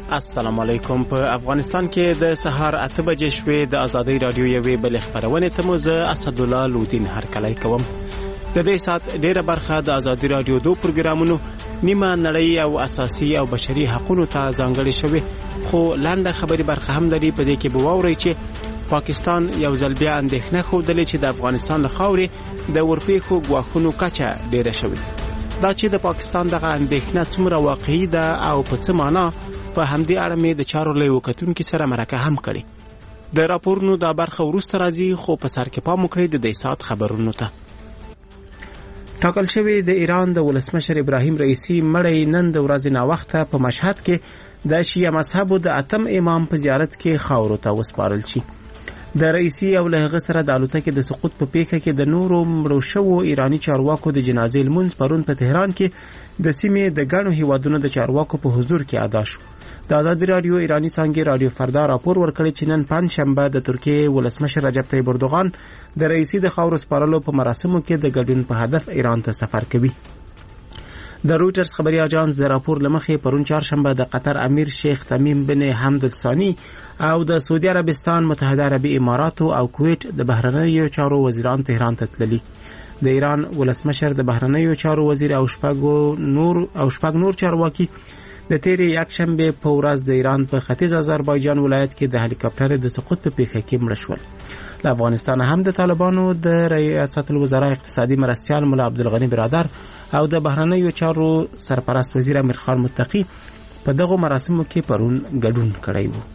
السلام علیکم. په افغانستان کې د سهار 8 بجې شوې د ازادي رادیو یوې بل خبرونه ته مو زه اسدالله لودین هرکلی کوم. د دې سات ډیره برخه د ازادي رادیو دو پروګرامونو نیمه نړۍ او اساسي او بشري حقوقو ته ځانګړي شوی، خو لاندې خبري برخه هم لري. په دې کې به واوري چې پاکستان یو ځل بیا اندېښنه خوده چې د افغانستان له خاورې د ورپېښو ګواښونو کچه ډیره شوی. دا چې د پاکستان دغه اندېښنه څومره واقعي ده او په څه معنا، په همدې اړه مې د چارو له وکتونکو سره مرکه هم کړې. د راپورونو دا برخه وروسته راځي، خو په سر کې پام وکړئ د دې سات خبرونو ته. ټاکل شوی د ایران د ولسمشر ابراهیم رئیسی مړی نن د ورځې ناوخته په مشهد کې د شیعه مذهبو د اتم امام په زیارت کې خاورو ته وسپارل شي. د رئیسی او له هغه سره د الوتکې د سقوط په پیښه کې د نورو مړو شوو ایرانی چارواکو د جنازې لمونځ پرون په تهران کې د سیمې د ګڼو هیوادونو د چارواکو په حضور کې ادا شو. د ازادي رادیو ایرانی څنګه رادیو فردا راپور ورکړی چې نن پنځشنبه د ترکیې ولسمشر رجب طیب اردوغان د رئیسی د خاورو سپارلو په مراسمو کې د ګډون په هدف ایران ته سفر کوي. د رویټرز خبري اژانس د راپور لمخې پرون چهارشنبه د قطر امیر شیخ تمیم بن حمد الثانی او د سعودي عربستان، متحده عربي اماراتو او کویت د بهرنیو چارو وزیران تهران ته تللي. د ایران ولسمشر د بهرنیو چارو وزیر او شپږ نور چارواکي د تیرې یکشنبه په ورځ د ایران په ختیځ آذربایجان ولایت کې د هلیکاپټر د سقوط په پیښه کې مړه شول. له افغانستان هم د طالبانو د ریاست الوزرا اقتصادي مرستیال مولا عبدالغنی برادر او د بهرنیو چارو سرپرست وزیر امیر خان متقی په دغه مراسمو کې پرون ګډون کړی وو.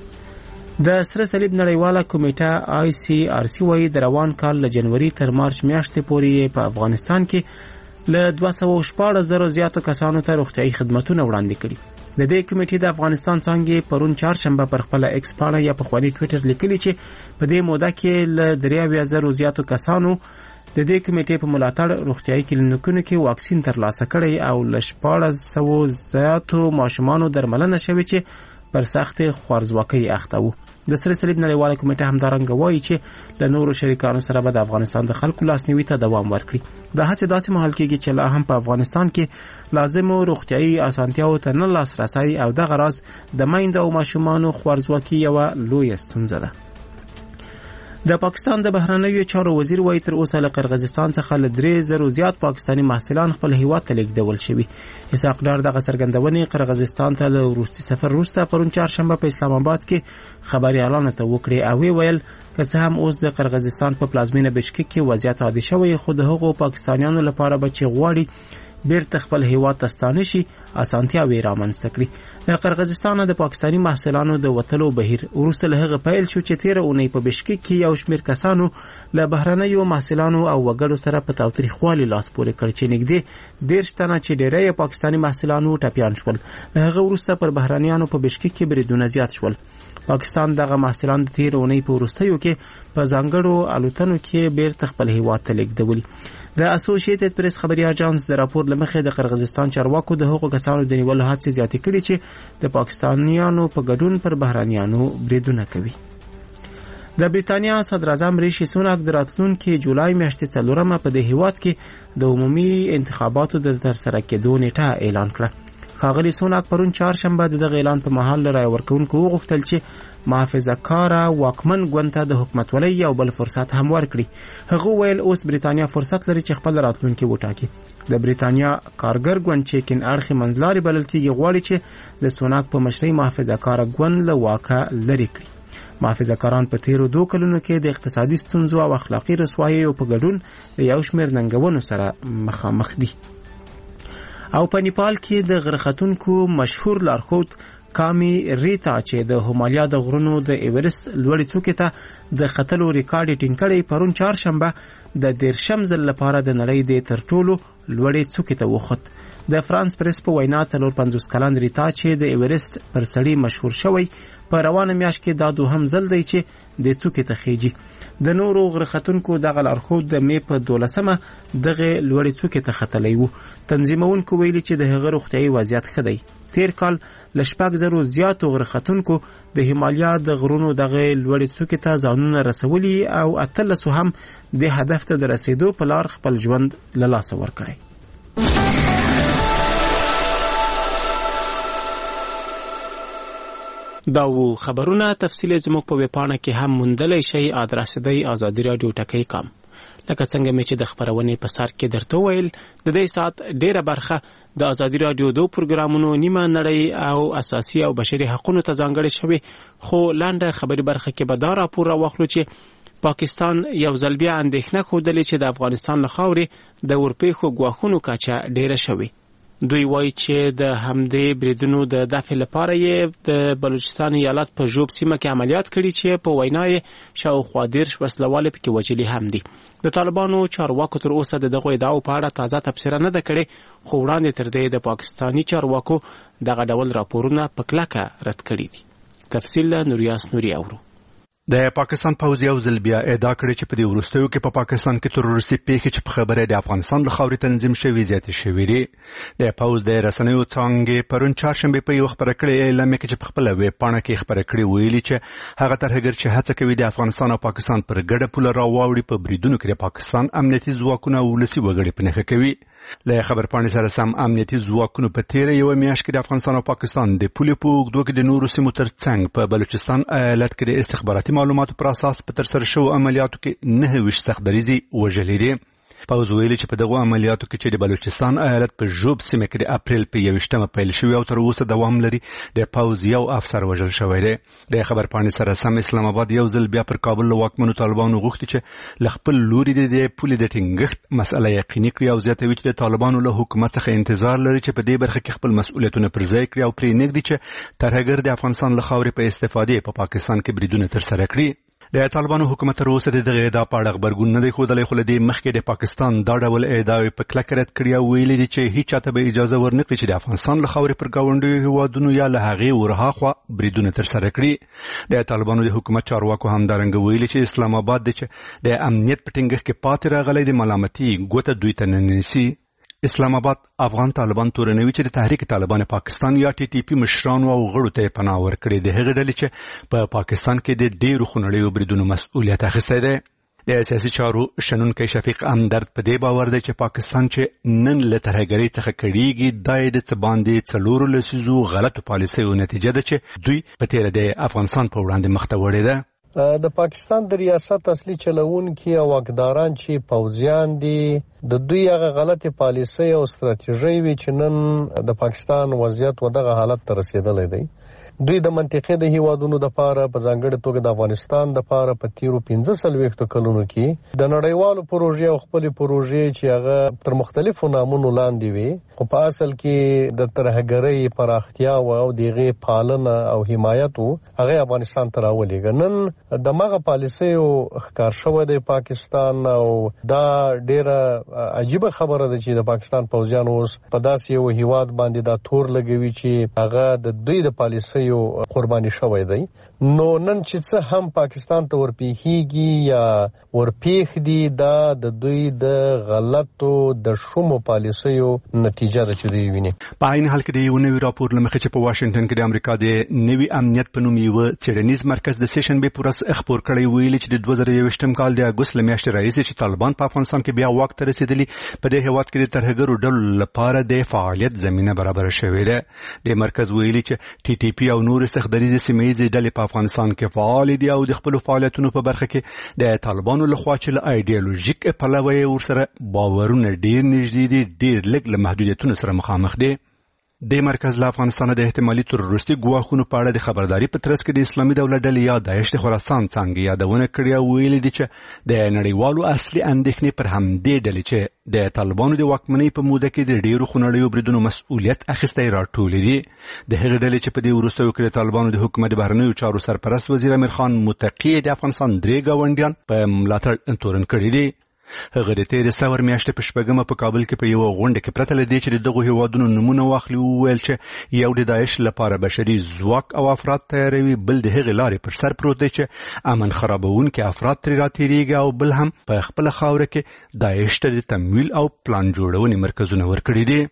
د سره صلیب نړیواله کمیټه ICRC وايي د روان کال له جنوري تر مارچ میاشتې پورې په افغانستان کې له 214,000 زیاتو کسانو ته روغتیايي خدماتونه وړاندې کړي. د دې کمیټې د افغانستان څنګه پرون چهارشنبه پر خپل ایکس پاڼه یا په خواني ټوئیټر لیکلي چې په دې موده کې له 23,000 زیاتو کسانو د دې کمیټې په ملاتړ روغتیايي کلینیکونو کې واکسین ترلاسه کړي او له 1400 زیاتو ماشومانو درملنه شوې چې پر سخت خوارځواکۍ اخته وو. د سره صلیب نړیواله کمیټه همدارنګه وایي چې له نورو شریکانو سره به د افغانستان د خلکو لاسنیوي ته دوام ورکړي. د هڅې داسې مهال کېږي چې لا هم په افغانستان کې لازمو روغتیايي اسانتیاوو ته نه لاسرسی او دغه راز د میندو او ماشومانو خوارځواکي یوه لویه ستونزه ده. د پاکستان د بهرنیو چارو وزیر وایي تر اوسه له قرغیزستان څخه له 3,000 زیات پاکستانی محصلان خپل هیواد ته لیږدول شوي. اسحاق ډار دغه څرګندونې قرغیزستان ته له وروستي سفر وروسته پرون چهارشنبه په اسلام آباد کې خبريالانو ته وکړي او ویل که څه هم اوس د قرغیزستان په پلازمینه بشکک کې وضعیت عادي شوی، خو د هغو پاکستانیانو لپاره به چې غواړي بیرته خپل هیواد ته ستانه شي اسانتیاوې رامنځته کړي. د قرغیزستان د پاکستانی محصلانو د وتلو بهیر وروسته له هغه پیل شو چې تیره اونۍ په بشکک کې یو شمېر کسانو له بهرنیو محصلانو او وګړو سره په تاوتریخوالي لاس پورې کړ چې نږدې 10 تنه چې ډېری پاکستانی محصلانو ټپیان شول. له هغه وروسته پر بهرنیانو په بشکک کې بریدونه زیات شول. پاکستان دغه محصلان د تیر اونۍ په وروستیو کې په ځانګړو الوتنو کې بیرته خپل هیواد ته لیږدولي. د اسوسییټډ پریس خبري اژانس د راپور لمخې د قرغیزستان چارواکو د هغو کسانو د نیولو هڅې زیاتې کړي چې د پاکستانیانو په ګډون پر بهرانیانو بریدونه کوي. د بریتانیا صدر اعظم ریشي سوناک د راتلونکي جولای میاشتې 4 په دې هیواد کې د عمومي انتخاباتو د ترسره کېدو نیټه اعلان کړه. ښاغلي سوناک پرون چهارشنبه د دغه اعلان په مهال له رای ورکوونکو وغوښتل چې محافظه کاره واکمن ګوند ته د حکومتولۍ یو بل فرصت هم ورکړي. هغه ویل اوس بریتانیا فرصت لري چې خپل راتلونکي وټاکي. د بریتانیا کارګر ګوند چې کین اړخي منځلاري بلل کېږي غواړي چې د سوناک په مشرۍ محافظه کاره ګوند له واکه لرې کړي. محافظه کاران په تیرو 2 کلونو کې د اقتصادي ستونزو او اخلاقي رسواییو په ګډون د یو شمېر ننګونو سره مخامخ دي. او په نیپال کې د غرختونکو مشهور لارښود کامی ریتا چې د هیمالیا د غرونو د ایورست لوړې څوکې ته د ختلو ریکارډ ټینګ کړی پرون چهارشنبه د 13 ځل لپاره د نړۍ د تر ټولو لوړې څوکې ته وخوت. د فرانس پریس په وینا 54 کلن ریتا چې د ایورست پر سړی مشهور شوی په روانه میاشت کې دا دوهم ځل دی چې د څوکې ته خېجي. د نورو غرختونکو دغه لارښود د می په 12مه دغه لوړې څوکې ته ختلی وو. تنظیمونکو ویلي چې د هغه روغتیايي وضعیت ښه دی. تیر کال له 4,000 زیاتو غرختونکو د هیمالیا د غرونو دغه لوړې څوکې ته ځانونه رسولي او 13 هم د هدف ته د رسیدو په لار خپل ژوند له لاسه ورکړی. دا و خبرونه تفصیل زموږ په ویبپاڼه کې هم موندلی شئ. ادرس دی ازادي رادیو ټکی.com. لکه څنګه مې چې د خبرونې په سر کې درته ویل، د دې سات ډیره برخه د ازادي رادیو 2 پروګرامونو نیمه نړۍ او اساسي او بشري حقوقو ته ځانګړي شوی، خو لاندې خبري برخه کې به دا راپور راوخلو چې پاکستان یو ځل بیا اندېښنه ښودلې چې د افغانستان له خاورې د ورپېښو ګواښونو کچه ډیره شوې. دوی وایي چې د همدې بریدونو د دفع لپاره یې د بلوچستان ایالت په ژوب سیمه کې عملیات کړي چې په وینا یې شاوخوا 10 وسلوال پکې وژلي هم دي. د طالبانو چارواکو تر اوسه دغه ادعاو په اړه تازه تبصره نه ده کړې، خو وړاندې تر دې د پاکستاني چارواکو دغه ډول راپورونه په کلکه رد کړي دي. تفصیل نوریاس نوري اورو. د پاکستان پوځ یو ځل بیا ادعا کړې چې په دې وروستیو کې په پاکستان کې تروریستي پیښې چې په خبره د افغانستان له خاورې تنظیم شوي زیاتې شوې دي. د پوځ د رسنیو څانګې پرون چهارشنبه په یو خبره کړې اعلامیه کې چې په خپله ویبپاڼه کې خبره کړې ویلي چې هغه ترهګر چې هڅه کوي د افغانستان او پاکستان پر ګډه پوله راواوړي په بریدونو کې د پاکستان امنیتي ځواکونه او ولسي وګړي په نښه کوي. له خبرپاڼې سره سم امنیتي ځواکونو په تیره یوه میاشت کې د افغانستان او پاکستان د پولې په اوږدو کې د نورو سیمو تر څنګ په بلوچستان ایالت کې د استخباراتي معلوماتو پر اساس په ترسره شوو عملیاتو کې 9 سخت دریزې وژلې دي. پوځ ویلي چې په دغه عملیاتو کې چې د بلوچستان ایالت په ژوب سیمه کې د اپریل په 21مه پیل شوی او تر اوسه دوام لري، د پوځ یو افسر وژل شوی دی. د خبرپاڼې سره سم اسلام آباد یو ځل بیا پر کابل له واکمنو طالبانو غوښتي چې له خپل لوري د پولې د ټینګښت مسله یقیني کړي او زیاتوي چې د طالبانو له حکومت څخه انتظار لري چې په دې برخه کې خپل مسؤلیتونه پر ځای کړي او پرې نږدي چې ترهګر د افغانستان له خاورې په استفادې په پاکستان کې بریدونه ترسره کړي. د طالبانو حکومت تر اوسه دغه ادعا په اړه خبرګون نه دی ښودلی، خو له دې مخکې د پاکستان دا ډول ادعاوې په کلکه رد کړي او ویلي دي چې هیڅ چاته به اجازه ورنکړي چې د افغانستان له خاورې پر ګاونډیو هیوادونو یا له هغې ورهاخوا بریدونه ترسره کړي. د طالبانو د حکومت چارواکو همدارنګه ویلي چې اسلام آباد دی چې د امنیت په ټینګښت کې پاتې راغلی د ملامتي ګوته دوی ته نه نیسي. اسلام آباد افغان طالبان تورنوي چې د تحریک طالبان پاکستان یا ټي ټي پي مشرانو او غړو ته پناه ورکړي د هغې ډلې چې په پاکستان کې د ډېرو خونړیو بریدونو مسؤلیت اخیستی دی. د سیاسي چارو شنونکی شفیق همدرد په دې باور دی چې پاکستان چې نن له ترهګرۍ څخه کړیږي دا یې د څه باندې 4 لسیزو غلطو پالیسیو نتیجه ده چې دوی په تیره د افغانستان په وړاندې مخ ته وړې ده. د پاکستان د ریاست اصلي چلوونکي او واکداران چې پوځیان دي د دوی هغه غلطي پالیسي او ستراتیژي وی چې نن د پاکستان وضعیت ودغه حالت ته رسیدلی دی. دوی د منطقې د هیوادونو د پاره په ځانګړي توګه د افغانستان د پاره په تیرو 15 کلونو کې د نړیوالو پروژې او خپل پروژې چې هغه تر مختلفو نامونو لاندې وي، خو په اصل کې د ترهګرۍ پراختیا او دغه پالنه او حمایت هغه افغانستان ته راولېږي. نن د مغه پالیسیو ښکار شوی دی پاکستان او دا ډیره عجیبه خبره ده چې د پاکستان پوځیان اوس په داسې یو هیواد باندې دا تور لګوي چې هغه د دوی د پالیسیو قرباني شوی دی. نو نن چې څه هم پاکستان ته ورپیښیږي یا ورپیښ دي دا د دوی د غلطو د شومو پالیسیو نتیجه ده چې دوی ویني. په عین حال کې د یو نوي راپور له مخې چې په واشنګټن کې د امریکا د نوي امنیت په نوم یو څېړنیز مرکز د سیشنبې په ورځ خپور کړی ویلي چې د 2021م کال د اګوست له میاشتې راهیسې چې طالبان په افغانستان کې بیا واک ته رسېدلي په دې هېواد کې د ترهګرو ډلو لپاره د فعالیت زمینه برابره شوې ده. د مرکز ویلي چې ټي ټي پي او نور سختدریزې سیمه‌ییزې ډلې په افغانستان کې فعال دي او د خپلو فعالیتونو په برخه کې د طالبانو لخوا چې له ایډیالوژیک پلوه یې ورسره باورونه ډېر نږدې دي ډېر لږ له محدودیتونو سره مخامخ دي. د مرکز له افغانستان د احتمالي تروریستي ګواښونو په اړه د خبرداري په ترڅ کې د اسلامي دولت ډلې یا داعش د خراسان څانګې یادونه کړې او ویلي دي چې د نړیوالو اصلي اندېښنې پر همدې ډلې چې د طالبانو د واکمنۍ په موده کې د ډېرو خونړیو بریدونو مسؤلیت اخیستی راټولې دي. د هغې ډلې چې په دې وروستیو کې د طالبانو د حکومت د بهرنیو چارو سرپرست وزیر امیر خان متقي د افغانستان 3 ګاونډیان په ملاتړ تورن کړي دي. هغه د تیرې سور میاشتې په شپږمه په کابل کې په یوه غونډه کې پرته له دې چې د دغو هیوادونو نومونه واخلي وویل چې یو د داعش لپاره بشري ځواک او افراد تیاروي، بل د هغې لارې پر سر پروت دی چې امن خرابونکي افراد ترې راتېرېږي او بل هم په خپله خاوره کې داعش ته د تمویل او پلان جوړونې مرکزونه ورکړي دي.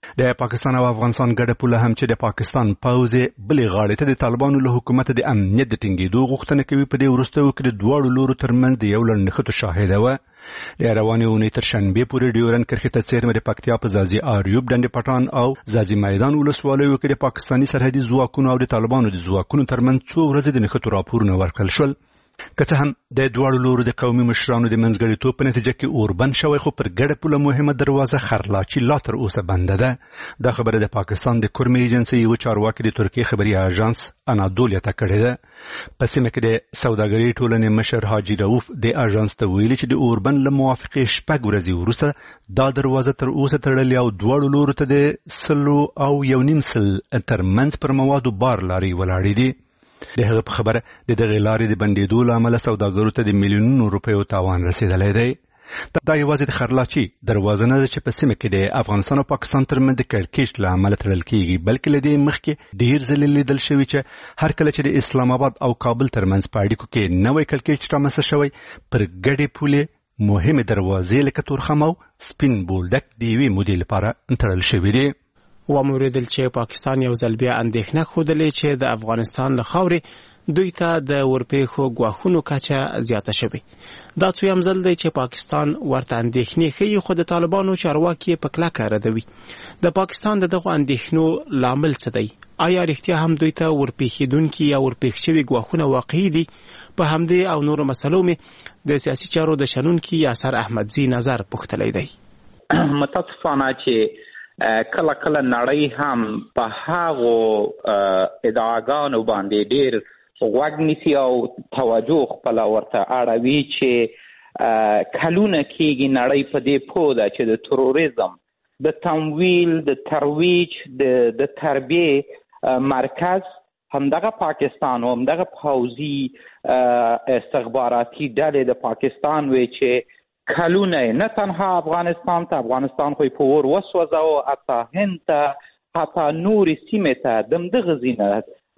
د پاکستان او افغانستان ګډه پوله هم چې د پاکستان پوځ بلې غاړې ته د طالبانو له حکومت د امنیت د ټینګېدو غوښتنه کوي په دې وروستیو کې د دواړو لورو ترمنځ د یو لړ نښتو شاهده وه. د روانې اونۍ تر شنبې پورې ډیورن کرښې ته څیرمه د پکتیا په ځاځي آریوب ډنډ پټان او ځاځي میدان ولسوالیو کې د پاکستاني سرحدي ځواکونو او د طالبانو د ځواکونو ترمنځ څو ورځې د نښتو راپورونه ورکړل شول. که څه هم د دواړو لورو د قومي مشرانو د منځګړیتوب په نتیجه کې اوربند شوی، خو پر ګډه پوله مهمه دروازه خرلاچي لا تر اوسه بنده ده. دا خبره د پاکستان د کورمي ایجنسۍ یو چارواکي د ترکیې خبري اژانس انادولیا ته کړې ده. په سیمه کې د سوداګرۍ ټولنې مشر حاجي رؤف د اژانس ته ویلي چې د اوربند له موافقې 6 ورځې وروسته دا دروازه تر اوسه تړلې او دواړو لورو ته د 100 ترمنځ پر موادو بار لارې ولاړې دي. د هغه په خبره د دغې لارې د بندېدو له امله سوداګرو ته د میلیونونو روپیو تاوان رسېدلی دی. دا یوازې د خرلاچي دروازه نه ده چې په سیمه کې د افغانستان او پاکستان ترمنځ د کړکېچ له امله تړل کېږي، بلکې له دې مخکې ډېر ځلې لیدل شوي چې هر کله چې د اسلام آباد او کابل ترمنځ په اړیکو کې نوی کړکېچ رامنځته شوی، پر ګډې پولې مهمې دروازې لکه تورخم او سپین بولدک د یوې مودې لپاره تړل شوي دي. وموریدل چې پاکستان یو ځل بیا اندېښنه ښودلې چې د افغانستان له خاورې دوی ته د ورپېښو ګواښونو کچه زیاته شوې. دا څویم ځل دی چې پاکستان ورته اندېښنې ښیي، خو د طالبانو چارواکي په کلکه ردوي. د پاکستان د دغو اندېښنو لامل څه دی؟ آیا رښتیا هم دوی ته ورپېښېدونکي یا ورپېښ شوي ګواښونه واقعي دي؟ په همدې او نورو مسلو مې د سیاسي چارو د شنونکي یاسر احمدزي نظر پوښتلی دی. متاسفانه چې کله کله نړۍ هم په هغو ادعاګانو باندې ډېر غوږ نیسي او توجه خپله ورته اړوي چې کلونه کېږي نړۍ په دې پوه ده چې د تروریزم د تمویل، د ترویج، د تربیې مرکز همدغه پاکستان و، همدغه پوځي استخباراتي ډلې د پاکستان وی چې کلونه نه تنها افغانستان خو په اور وسوځاوه، حتی هند ته، حتی نورې سیمې ته دمدغه ځینه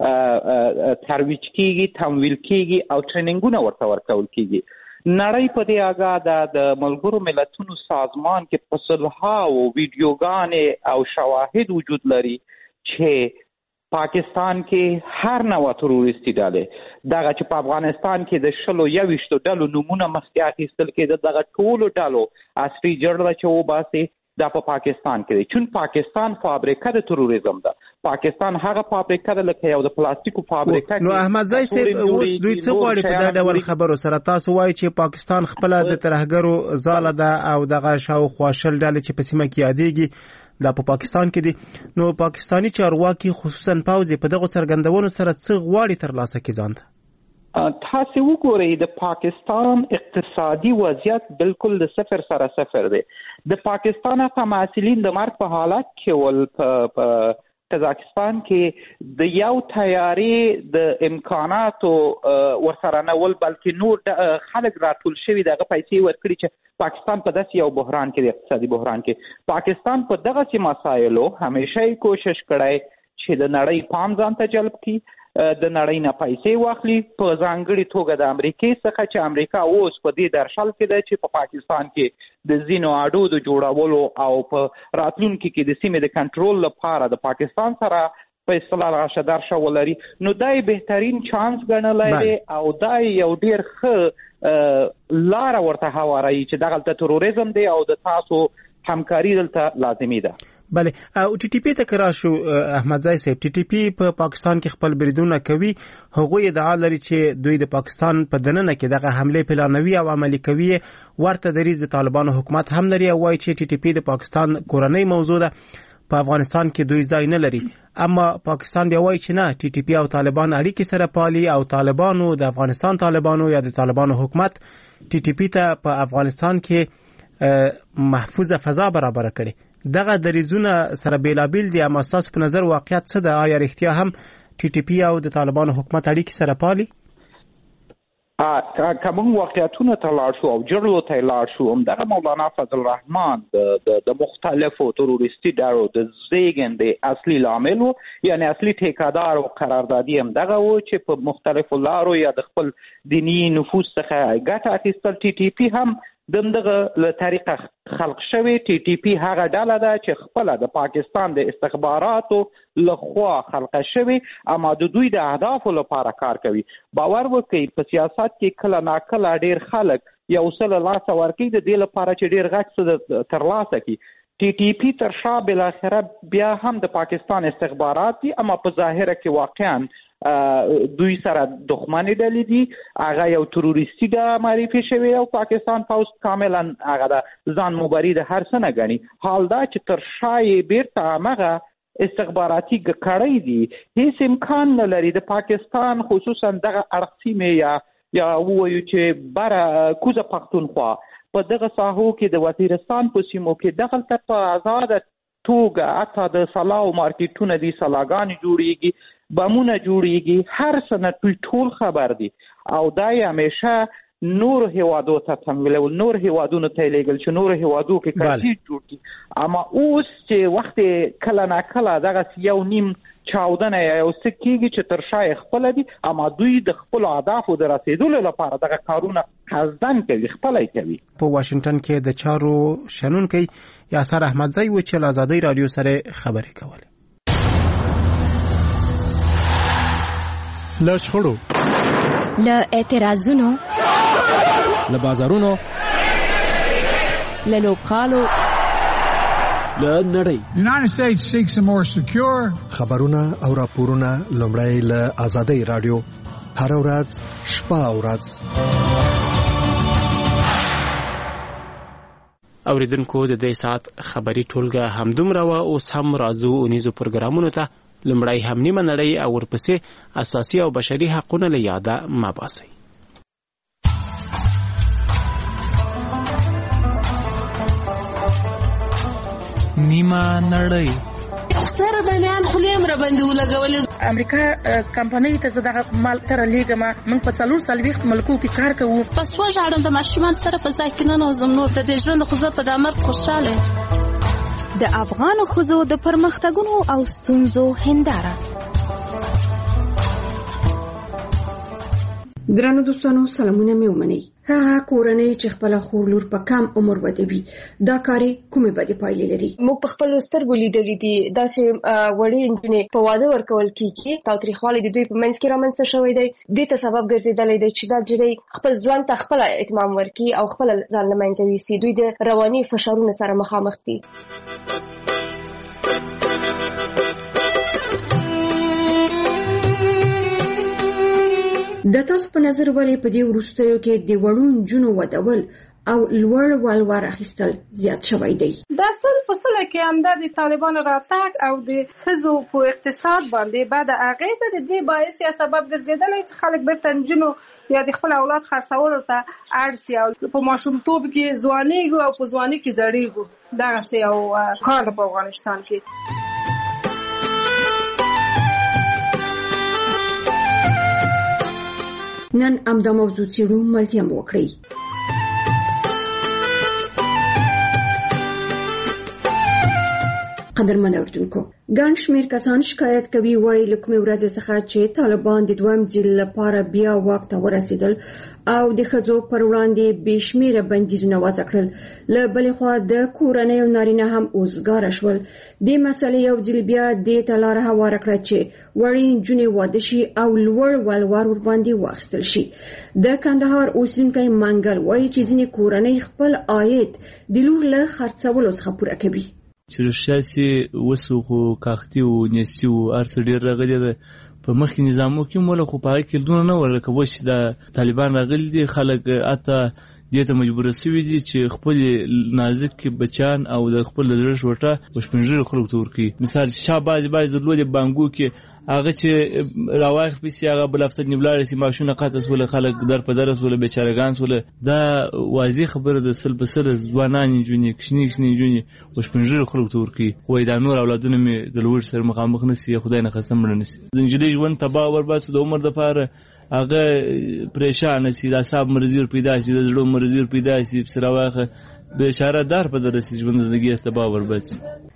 ترویج کېږي، تمویل کېږي او ټریننګونه ورته ورکول کېږي. نړۍ په دې آګاه ده. د ملګرو ملتونو سازمان کې په سلهاوو ویډیوګانې او شواهد وجود لري چې پاکستان کې هر نوع تروریستي ډلې، دغه چې په افغانستان کې د 21 ډلو نومونه مخکې اخیستل کېده، دغه ټولو ډلو اصلي جړله چې وباسي دا په پاکستان کې دی. چون پاکستان فابریکه د تروریزم ده. پاکستان هغه فابریکه ده لکه یو د پلاستیکو فابریکه. نو احمدزی صاحب اوس دوی څه غواړي په دا ډول خبرو سره؟ تاسو وایي چې پاکستان خپله د ترهګرو ځاله ده او دغه شاوخوا 20 ډلې چې په سیمه کې یادېږي دا په پاکستان کې دي. نو پاکستانی چارواکي خصوصا پوځ په دغه څرګندونو سره څه غواړي ترلاسه کړي ځان ته؟ تاسو وګورئ د پاکستان اقتصادي وضعیت بالکل د صفر سره صفر دی. د پاکستان هغه محصلین د مرګ په حالت کې ول په قزاقستان کې د یو تیارې د امکاناتو ورسره نه ول، بلکې نور خلک راټول شوي دغه پیسې ورکړي چې پاکستان په داسې یو بحران کې، د اقتصادي بحران کې، پاکستان په دغسې مسایلو همیشه کوشش کړی چې د نړۍ پام ځان ته جلب کړي، د نړۍ نه پیسې واخلي، په ځانګړې توګه د امریکې څخه چې امریکا اوس په دې درشل کې ده چې په پاکستان کې د ځینو اډو د جوړولو او په راتلونکي کې د سیمې د کنټرول لپاره د پاکستان سره په اصطلاح راشه درشه ولري. نو دا یې بهترین چانس ګڼلی دی او دا یو ډېر ښه لاره ورته هواروي چې دغلته تروریزم دی او د تاسو همکاري دلته لازمي ده. بله، او ټي ټي پی ته که راشو احمدزی صاحب، ټي ټي پی په پاکستان کې خپل بریدونه کوي. هغوی ادعا لري چې دوی د پاکستان په دننه کې دغه حملې پلانوي او عملي کوي. ورته دریځ د طالبانو حکومت هم لري او وایي چې ټي ټي پی د پاکستان کورنۍ موضوع ده، په افغانستان کې دوی ځای نه لري. اما پاکستان بیا وایي چې نه، ټي ټي پی او طالبان اړیکې سره پالي او طالبانو د افغانستان طالبانو یا د طالبانو حکومت ټي ټي پی ته په افغانستان کې محفوظه فضا برابر کړي. دغه دریزونه سره بیلابیل دي، اما ستاسو په نظر واقعیت څه ده؟ آیا رښتیا هم ټي ټي پی او د طالبانو حکومت اړیکې سره پالي؟ که موږ واقعیتونو ته لاړ شو او جړلو ته لاړ شو، همدغه مولانا فضل الرحمن د مختلفو تروریستي ډلو د زیږندې اصلي لامل و، یعنی اصلي ټیکهدار او قراردادي همدغه و چې په مختلفو لارو یا د خپل دیني نفوذ څخه ګټه اخیستل. ټي ټي پی هم دغه له طریقه خلق شوی ټي ټي پی هغه ډله ده چې خپل د پاکستان د استخباراتو لخوا خلق شوی اما د دوی د اهدافو لپاره کار کوي. باور وکړئ په سیاست کې کله ناکله ډیر خلک یو څه لاسه ورکوي د دې لپاره چې ډیر غټ څه ترلاسه کړي. ټي ټي پی تر شا بل اخره بیا هم د پاکستان استخبارات دي اما په ظاهره کې واقعا دوی سره دښمنی ډلې دي. هغه یو تروریستي د معرفي شوی او پاکستان پوز کاملا هغه د ځان مباري د هر څه نه غني. حال دا چې تر شا یې بیرته هغه استخباراتي کړی دي. هیڅ امکان نه لري د پاکستان خصوصا دغه اړخسیمه یا وایو چې بره کوزه پښتونخوا په دغه ساحو کې د وزیرستان په سیمو کې دغلته په آزاده توګه حتی د سلاو مارکیټونه دي، سلاګانې جوړیږي، بمونه جوړیږي، هر څه نه ټول خبر دي او دا یې همیشه نور هیوادو ته تمویلول، نور هیوادونو ته لیږل چې نور هیوادو کې کړي جوړ کړي. اما اوس چې وخت کله نه کله دغه یو نیم چاودنه یو څه کېږي چې تر شا خپل دي اما دوی د خپل اهدافو د رسیدلو لپاره دغه کارونه قصدن کوي، خپل کوي. په واشنگټن کې د چارو شنونکي یاسر احمدزی و چې آزادۍ رادیو سره خبرې کولې. له شخړو، له اعتراضونو، له بازارونو، له لوبخالو، له نړۍ. United States seeks a more secure. خبرونه او راپورونه لومړی له آزادۍ رادیو هر ورځ شپه او ورځ. اوریدونکو د دې سات خبري ټولګه همدومره و. اوس هم راځو اونیزو پروګرامونو ته. لمړی هم نیمه نړۍ او ورپسې اساسي او بشري حقوقونه له یاده ما باسي. نیمه نړۍ سره بنیان خلیم را باندې ولګولې. امریکا کمپنۍ ته زده مال تر لیګه موږ په 440 ملکو کې کار کوو. پس وژاړم د ماشومان سره په ځای کې نه نوزم نور د دې ژوند خو زه په دمر خوشاله. د افغان ښځو د پرمختګونو او ستونزو هنداره. درنو دوستانو سلامونه مې ومنئ. هغه کورنۍ چې خپل خور لور په کم عمر ودوي دا کاري کومې بدې پایلې لري؟ موږ په خپل سترګو لیدلې دي دا چې وړې نجونې په واده ورکول کیږي. تاوتریخوالی د دوی په منځ کې رامنځته شوی دی. دې ته سبب ګرځېدلی دی چې دا نجونې خپل ځوان ته خپل اهتمام ورکړي او خپل ځان له منځه یوسي. دوی د رواني فشارونو سره مخامخ دي. د تاسو په نظر ولې په دې وروستیو کې د وړو نجونو ودول او لوړ والوار اخیستل زیات شوی دی؟ د اصل فصله کې همدا د طالبانو راتګ او د ښځو په اقتصاد باندې بعد اغیزه د دې باعث یا سبب ګرځېدلی چې خلک بیرته نجونو یا د خپل اولاد خرڅولو ته اړ سي او په ماشومتوب کې ځوانیږو او په ځواني کې زړیږو. دغسې یو کار ده په افغانستان کې. نن امدا موضوع څیړو ملتیا وکړي. قدرمن اوریدونکو، ګڼ شمېر کسان شکایت کوي وایي له کومې ورځې څخه چې طالبان د دویم ځل لپاره بیا واک ته ورسېدل او د ښځو پر وړاندې بې شمېره بندیزونه وضع کړل، له بلې خوا د کورنیو نارینه هم اوزګاره شول. دې مسلې یو ځل بیا دې ته لاره هواره کړه چې وړې نجونې واده شي او لوړ والوار ورباندې واخیستل شي. د کندهار اوسېدونکی منګل وایي چې ځینې کورنۍ خپل عاید د لور له خرڅولو څخه پوره کوي. چې رښتیا سي وسو خو کاختي او نسي او ارس ډیر راغلي ده په مخکې نظامو کې مولا خو په کې دونه نه ورکه وش د طالبان راغلي دي. خلک اته دې ته مجبور شوي دي چې خپل نازک بچان او د خپل درش وټه وشپنجر خلک تور کی. مثال شاباز باز درلود بانګو کې هغه چې راوایخ پیسې هغه بل هفته نیولار سي ماشونه قاطس ول خلک در په درس ول بیچارهګان ول. دا واضح خبره د سل په سر ځوانان جونې کښنی جونې وشپنجر خلک تور کی. خو دا نور اولادونه می د لوړ سر مخامخ نسی خدای نه خستم نسی. زنجلې ژوند تباہ ورباس د عمر د پاره هغه پریشان سي. د اعصاب مرزي پیدا سي، د زړه مرزي پیدا سي، سره واخه به اشاره دار په درسي ژوند زندگی تباہ ورباس.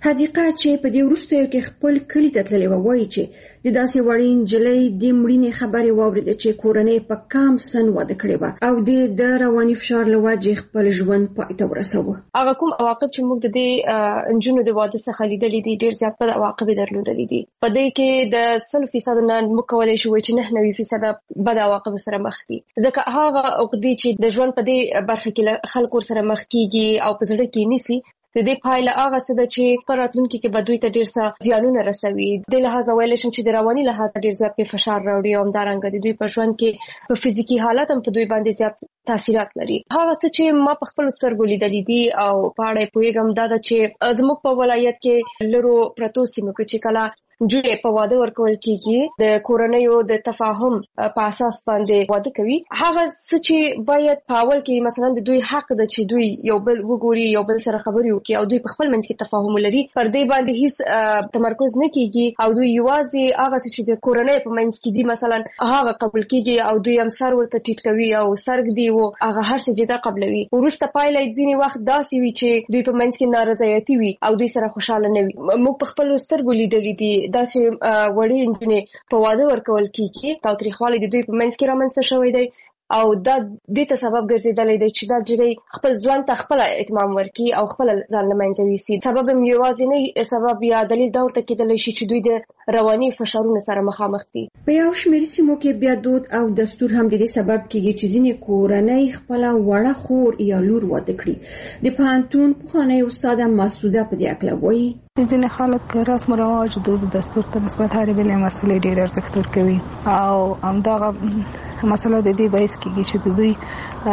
حدیقه چې په دې وروستیو کې خپل کلي ته تللې وه وایي چې د داسې وړې نجلۍ د مړینې خبرې واورېده چې کورنۍ په کام سن واده کړې وه او د رواني فشار له وجې خپل ژوند پای ته ورسوه. هغه کوم عواقب چې موږ د دې نجونو د واده څخه لیدلي دي ډېر زیات بد عواقب یې درلودلي دي. په دې کې د 100% نه موږ کولی شو چې 99% بد عواقب سره مخ دي، ځکه هغه عقدې چې د ژوند په دې برخه کې خلکو سره مخ کیږي او په زړه کې نیسي، د دې پایله هغه څه ده چې په راتلونکي کې به دوی ته ډېر څه زیانونه رسوي. د لحاظه ویلی شم چې د رواني لحاظه ډېر زیات پې فشار راوړي او همدارنګه د دوی په ژوند کې په فزیکي حالت هم په دوی باندې زیات تاثیرات لري. هغه څه چې ما په خپلو سترګو لیدلي دي او په اړه یې پوهېږم دا ده چې زموږ په ولایت کې لرو پرتو سیمو کې چې کله نجونې په واده ورکول کېږي د کورنیو د تفاهم په اساس باندې واده کوي، هغه څه چې باید په اول کې مثلا د دوی حق ده چې دوی یو بل وګوري، یو بل سره خبرې وکړي او دوی په خپل منځ کې تفاهم ولري، پر دې باندې هیڅ تمرکز نه کېږي او دوی یوازې هغه څه چې د کورنۍ په منځ کې دي مثلا هغه قبول کېږي او دوی هم سر ورته ټیټ کوي او سر ږدي او هغه هر څه جدا قبلوي. وروسته پایله یې ځینې وخت داسې وي چې دوی په منځ کې نارضایتي وي او دوی سره خوشحاله نه وي. موږ په خپلو سترګو لیدلي دي دا چې وړې نجونې په واده ورکول کېږي، تاوتریخوالی د دوی په منځ کې رامنځته شوی دی او دا دې ته سبب ګرځېدلی دی چې دا نجلۍ خپل ژوند ته خپله اهتمام ورکړي او خپله ځان له منځه یوسي. سبب هم یوازینی سبب یا دلیل دا ورته کېدلی شي چې دوی د رواني فشارونو سره مخامخ دي. په یو شمېر سیمو کې بیا دود او دستور هم د دې سبب کېږي چې ځینې کورنۍ خپله وړه خور یا لور واده کړي. د پوهنتون پخوانۍ استاده مسعوده په دې هکله وایي ځینې خلک رسم و رواج دود دستور ته نسبت هرې بلې مسئلې ډېر ارزښت ورکوي او همدغه مسله د دې باعث کېږي چې د دوی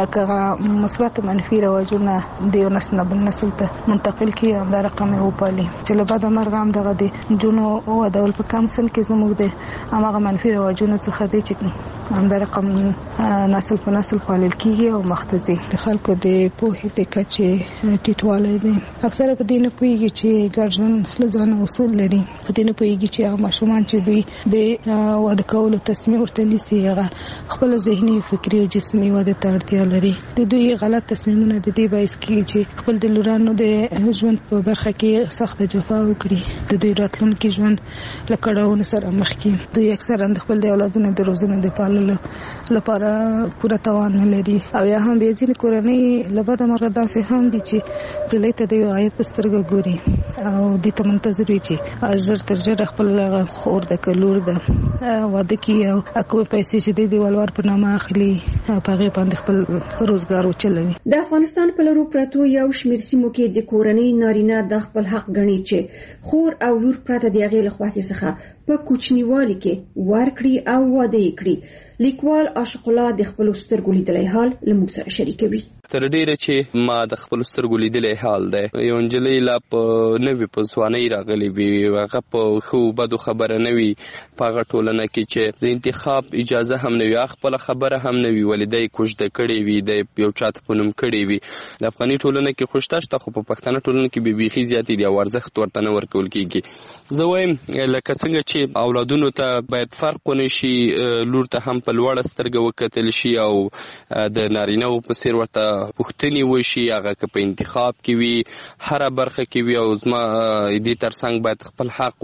که مثبت منفي رواجونه د یو نسل نه بل نسل ته منتقل کړي، همدا رقم یې وپالي چې له بده مرغه همدغه د نجونو ودول په کم سن کې زموږ د هماغه منفي رواجونو څخه دی چې همدا رقم نسل په نسل پالل کېږي او مخ ته ځي. د خلکو د پوهې د کچې ټیټوالی دی. اکثره په دې نه پوهېږي چې ګډ ژوند له ځانه اصول لري، په دې نه پوهېږي چې هغه ماشومان چې دوی د واده کولو تصمیم ورته نیسي هغه خپل ذهني فکري او جسمي واده ته اړتیا لري. د دوی غلط تصمیمونه د دې باعث کېږي چې خپل د لورانو د ژوند په برخه کې سخته جفا وکړي، د دوی راتلونکي ژوند له کړاوونو سره مخ کړي. دوی اکثرا د خپل د اولادونو د روزنې د پاللو لپاره پوره توان نه لري او یا هم بیا ځینې کورنۍ له بده مرغه داسې هم دي چې نجلۍ ته د یو عیب په سترګه ګوري او دې ته منتظر وي چې ژر تر ژره خپل خور ده که لور ده واده کړي او کومې پیسې چې د ولور په نامه اخلي په هغې باندې خپل روزګار وچلوي. د افغانستان په لرو پرتو یو شمېر سیمو کې د کورنۍ نارینه د خپل حق ګڼي چې خور او لور پرته د هغې له خوښې څخه په کوچنیوالي کې ورکړي او واده یې کړي. لیکوال عاشق الله د خپلو سترګو لیدلی حال له موږ سره شریکوي. تر ډیره چې ما د خپل سترګو لیدلی حال دی، یو نجلۍ لا په نوي په ځوانۍ راغلې وي، هغه په ښو بدو خبره نه وي، په هغه ټولنه کې چې د انتخاب اجازه هم نه وي، خپله خبره هم نه وي، ولې دی کوژده کړې وي، دی یو چا ته په نوم کړې وي. د افغاني ټولنه کې خو شته شته، خو په پښتنه ټولنه کې بیخي زیاتې دي او ارزښت ورته نه ورکول کېږي. زه وایم لکه څنګه چې اولادونو ته باید فرق ونه شي، لور ته هم په لوړه سترګه وکتل شي او د نارینه‌و په څېر ورته پوښتنې وشي، هغه که په انتخاب کې وي هره برخه کې وي، او زما دې ترڅنګ باید خپل حق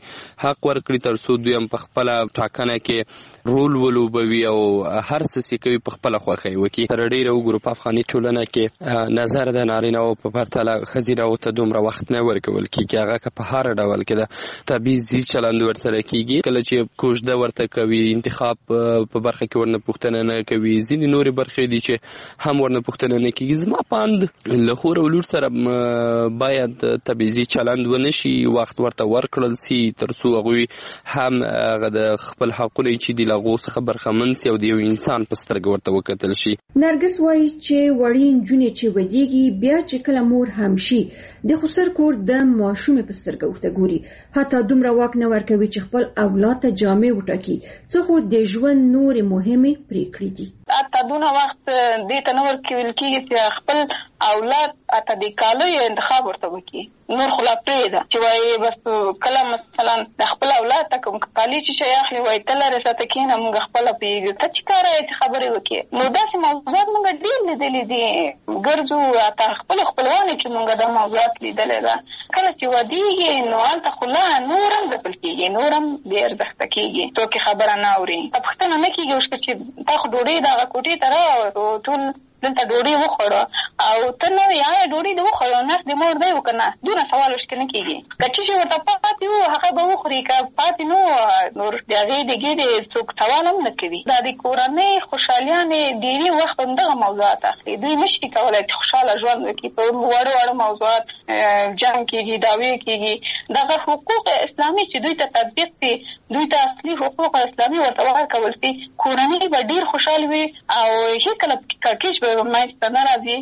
ورکړي تر څو دوی هم په خپله ټاکنه کې رول ولوبوي او هر څه چې کوي په خپله خوښۍ وکړي. تر ډېره وګورو په افغاني ټولنه کې نظر د نارینه‌و په پرتله ښځینه‌و ته دومره وخت نه ورکول کېږي، هغه که په هر ډول کې د تبعیضي چلند ورسره کېږي. کله چې کوژده ورته کوي، انتخاب په برخه کې ورنه پوښتنه نه کوي، ځینې نورې برخې دي چې هم ورنه پوښتنه نه کېږي. زما پاند له خور او لور سره باید تبعیضي چلند ونه شي، وخت ورته ورکړل سي تر څو هغوی هم هغه د خپل حقونه چې دي له هغو څخه برخمن سي او د یو انسان په سترګه ورته وکتل شي. نرګس وایي چې وړې نجونې چې ودېږي بیا چې کله مور هم شي د خسر کور د ماشومې په سترګه ورته ګوري، حتی دومره واک نه ورکوي چې خپل اولاد ته جامې وټاکي، څه خو د ژوند نورې مهمې پرېکړې دي. حتی دونه وخت دې ته نه ورکول کېږي چې خپل اولاد اته د کالو یو انتخاب ورته وکړي. نور خو لا پرېږده چې وایي بس کله مثلا د خپل اولاد ته کوم کالي چې شی اخلي وایي ته لرې ساته کښېنه موږ خپله پوهېږو ته چې کاره یې چې خبرې وکړې. نو داسې موضوعات موږ ډېر لیدلي دي ګرځو حتی خپلو خپلوانو کې موږ دا موضوعات لیدلی ده. کله چې ودېږي نو هلته خو لا نور هم ځپل کېږي نور هم بې ارزښته کېږي څوک یې خبره نه اوري. پوښتنه نه کېږي اوس چې تا خو ډوډۍ دغه کوټې ته راوړو ټول دلته ډوډۍ وخوړه او ته نه وې آیا ډوډۍ دې وخوړه نس دې مور دی که نه دونه سوال ورشکې نه کېږي. که څه شي ورته پاتې وو هغه به وخوري که پاتې نه وو نور د هغې د ګېډې څوک سوال هم نه کوي. دا د کورنۍ خوشحالیانې ډېرې وخت همدغه موضوعات اخلي. دوی نه شي کولی چې خوشحاله ژوند وکړي په واړه واړه موضوعات جنګ کېږي دعوې کېږي. دغه حقوق اسلامي چې دوی ته تطبیق سي دوی ته اصلي حقوق اسلامي ورته ورکول سي کورنۍ به ډېر خوشحال وي او هېڅکله کړکېچ به منځته نه راځي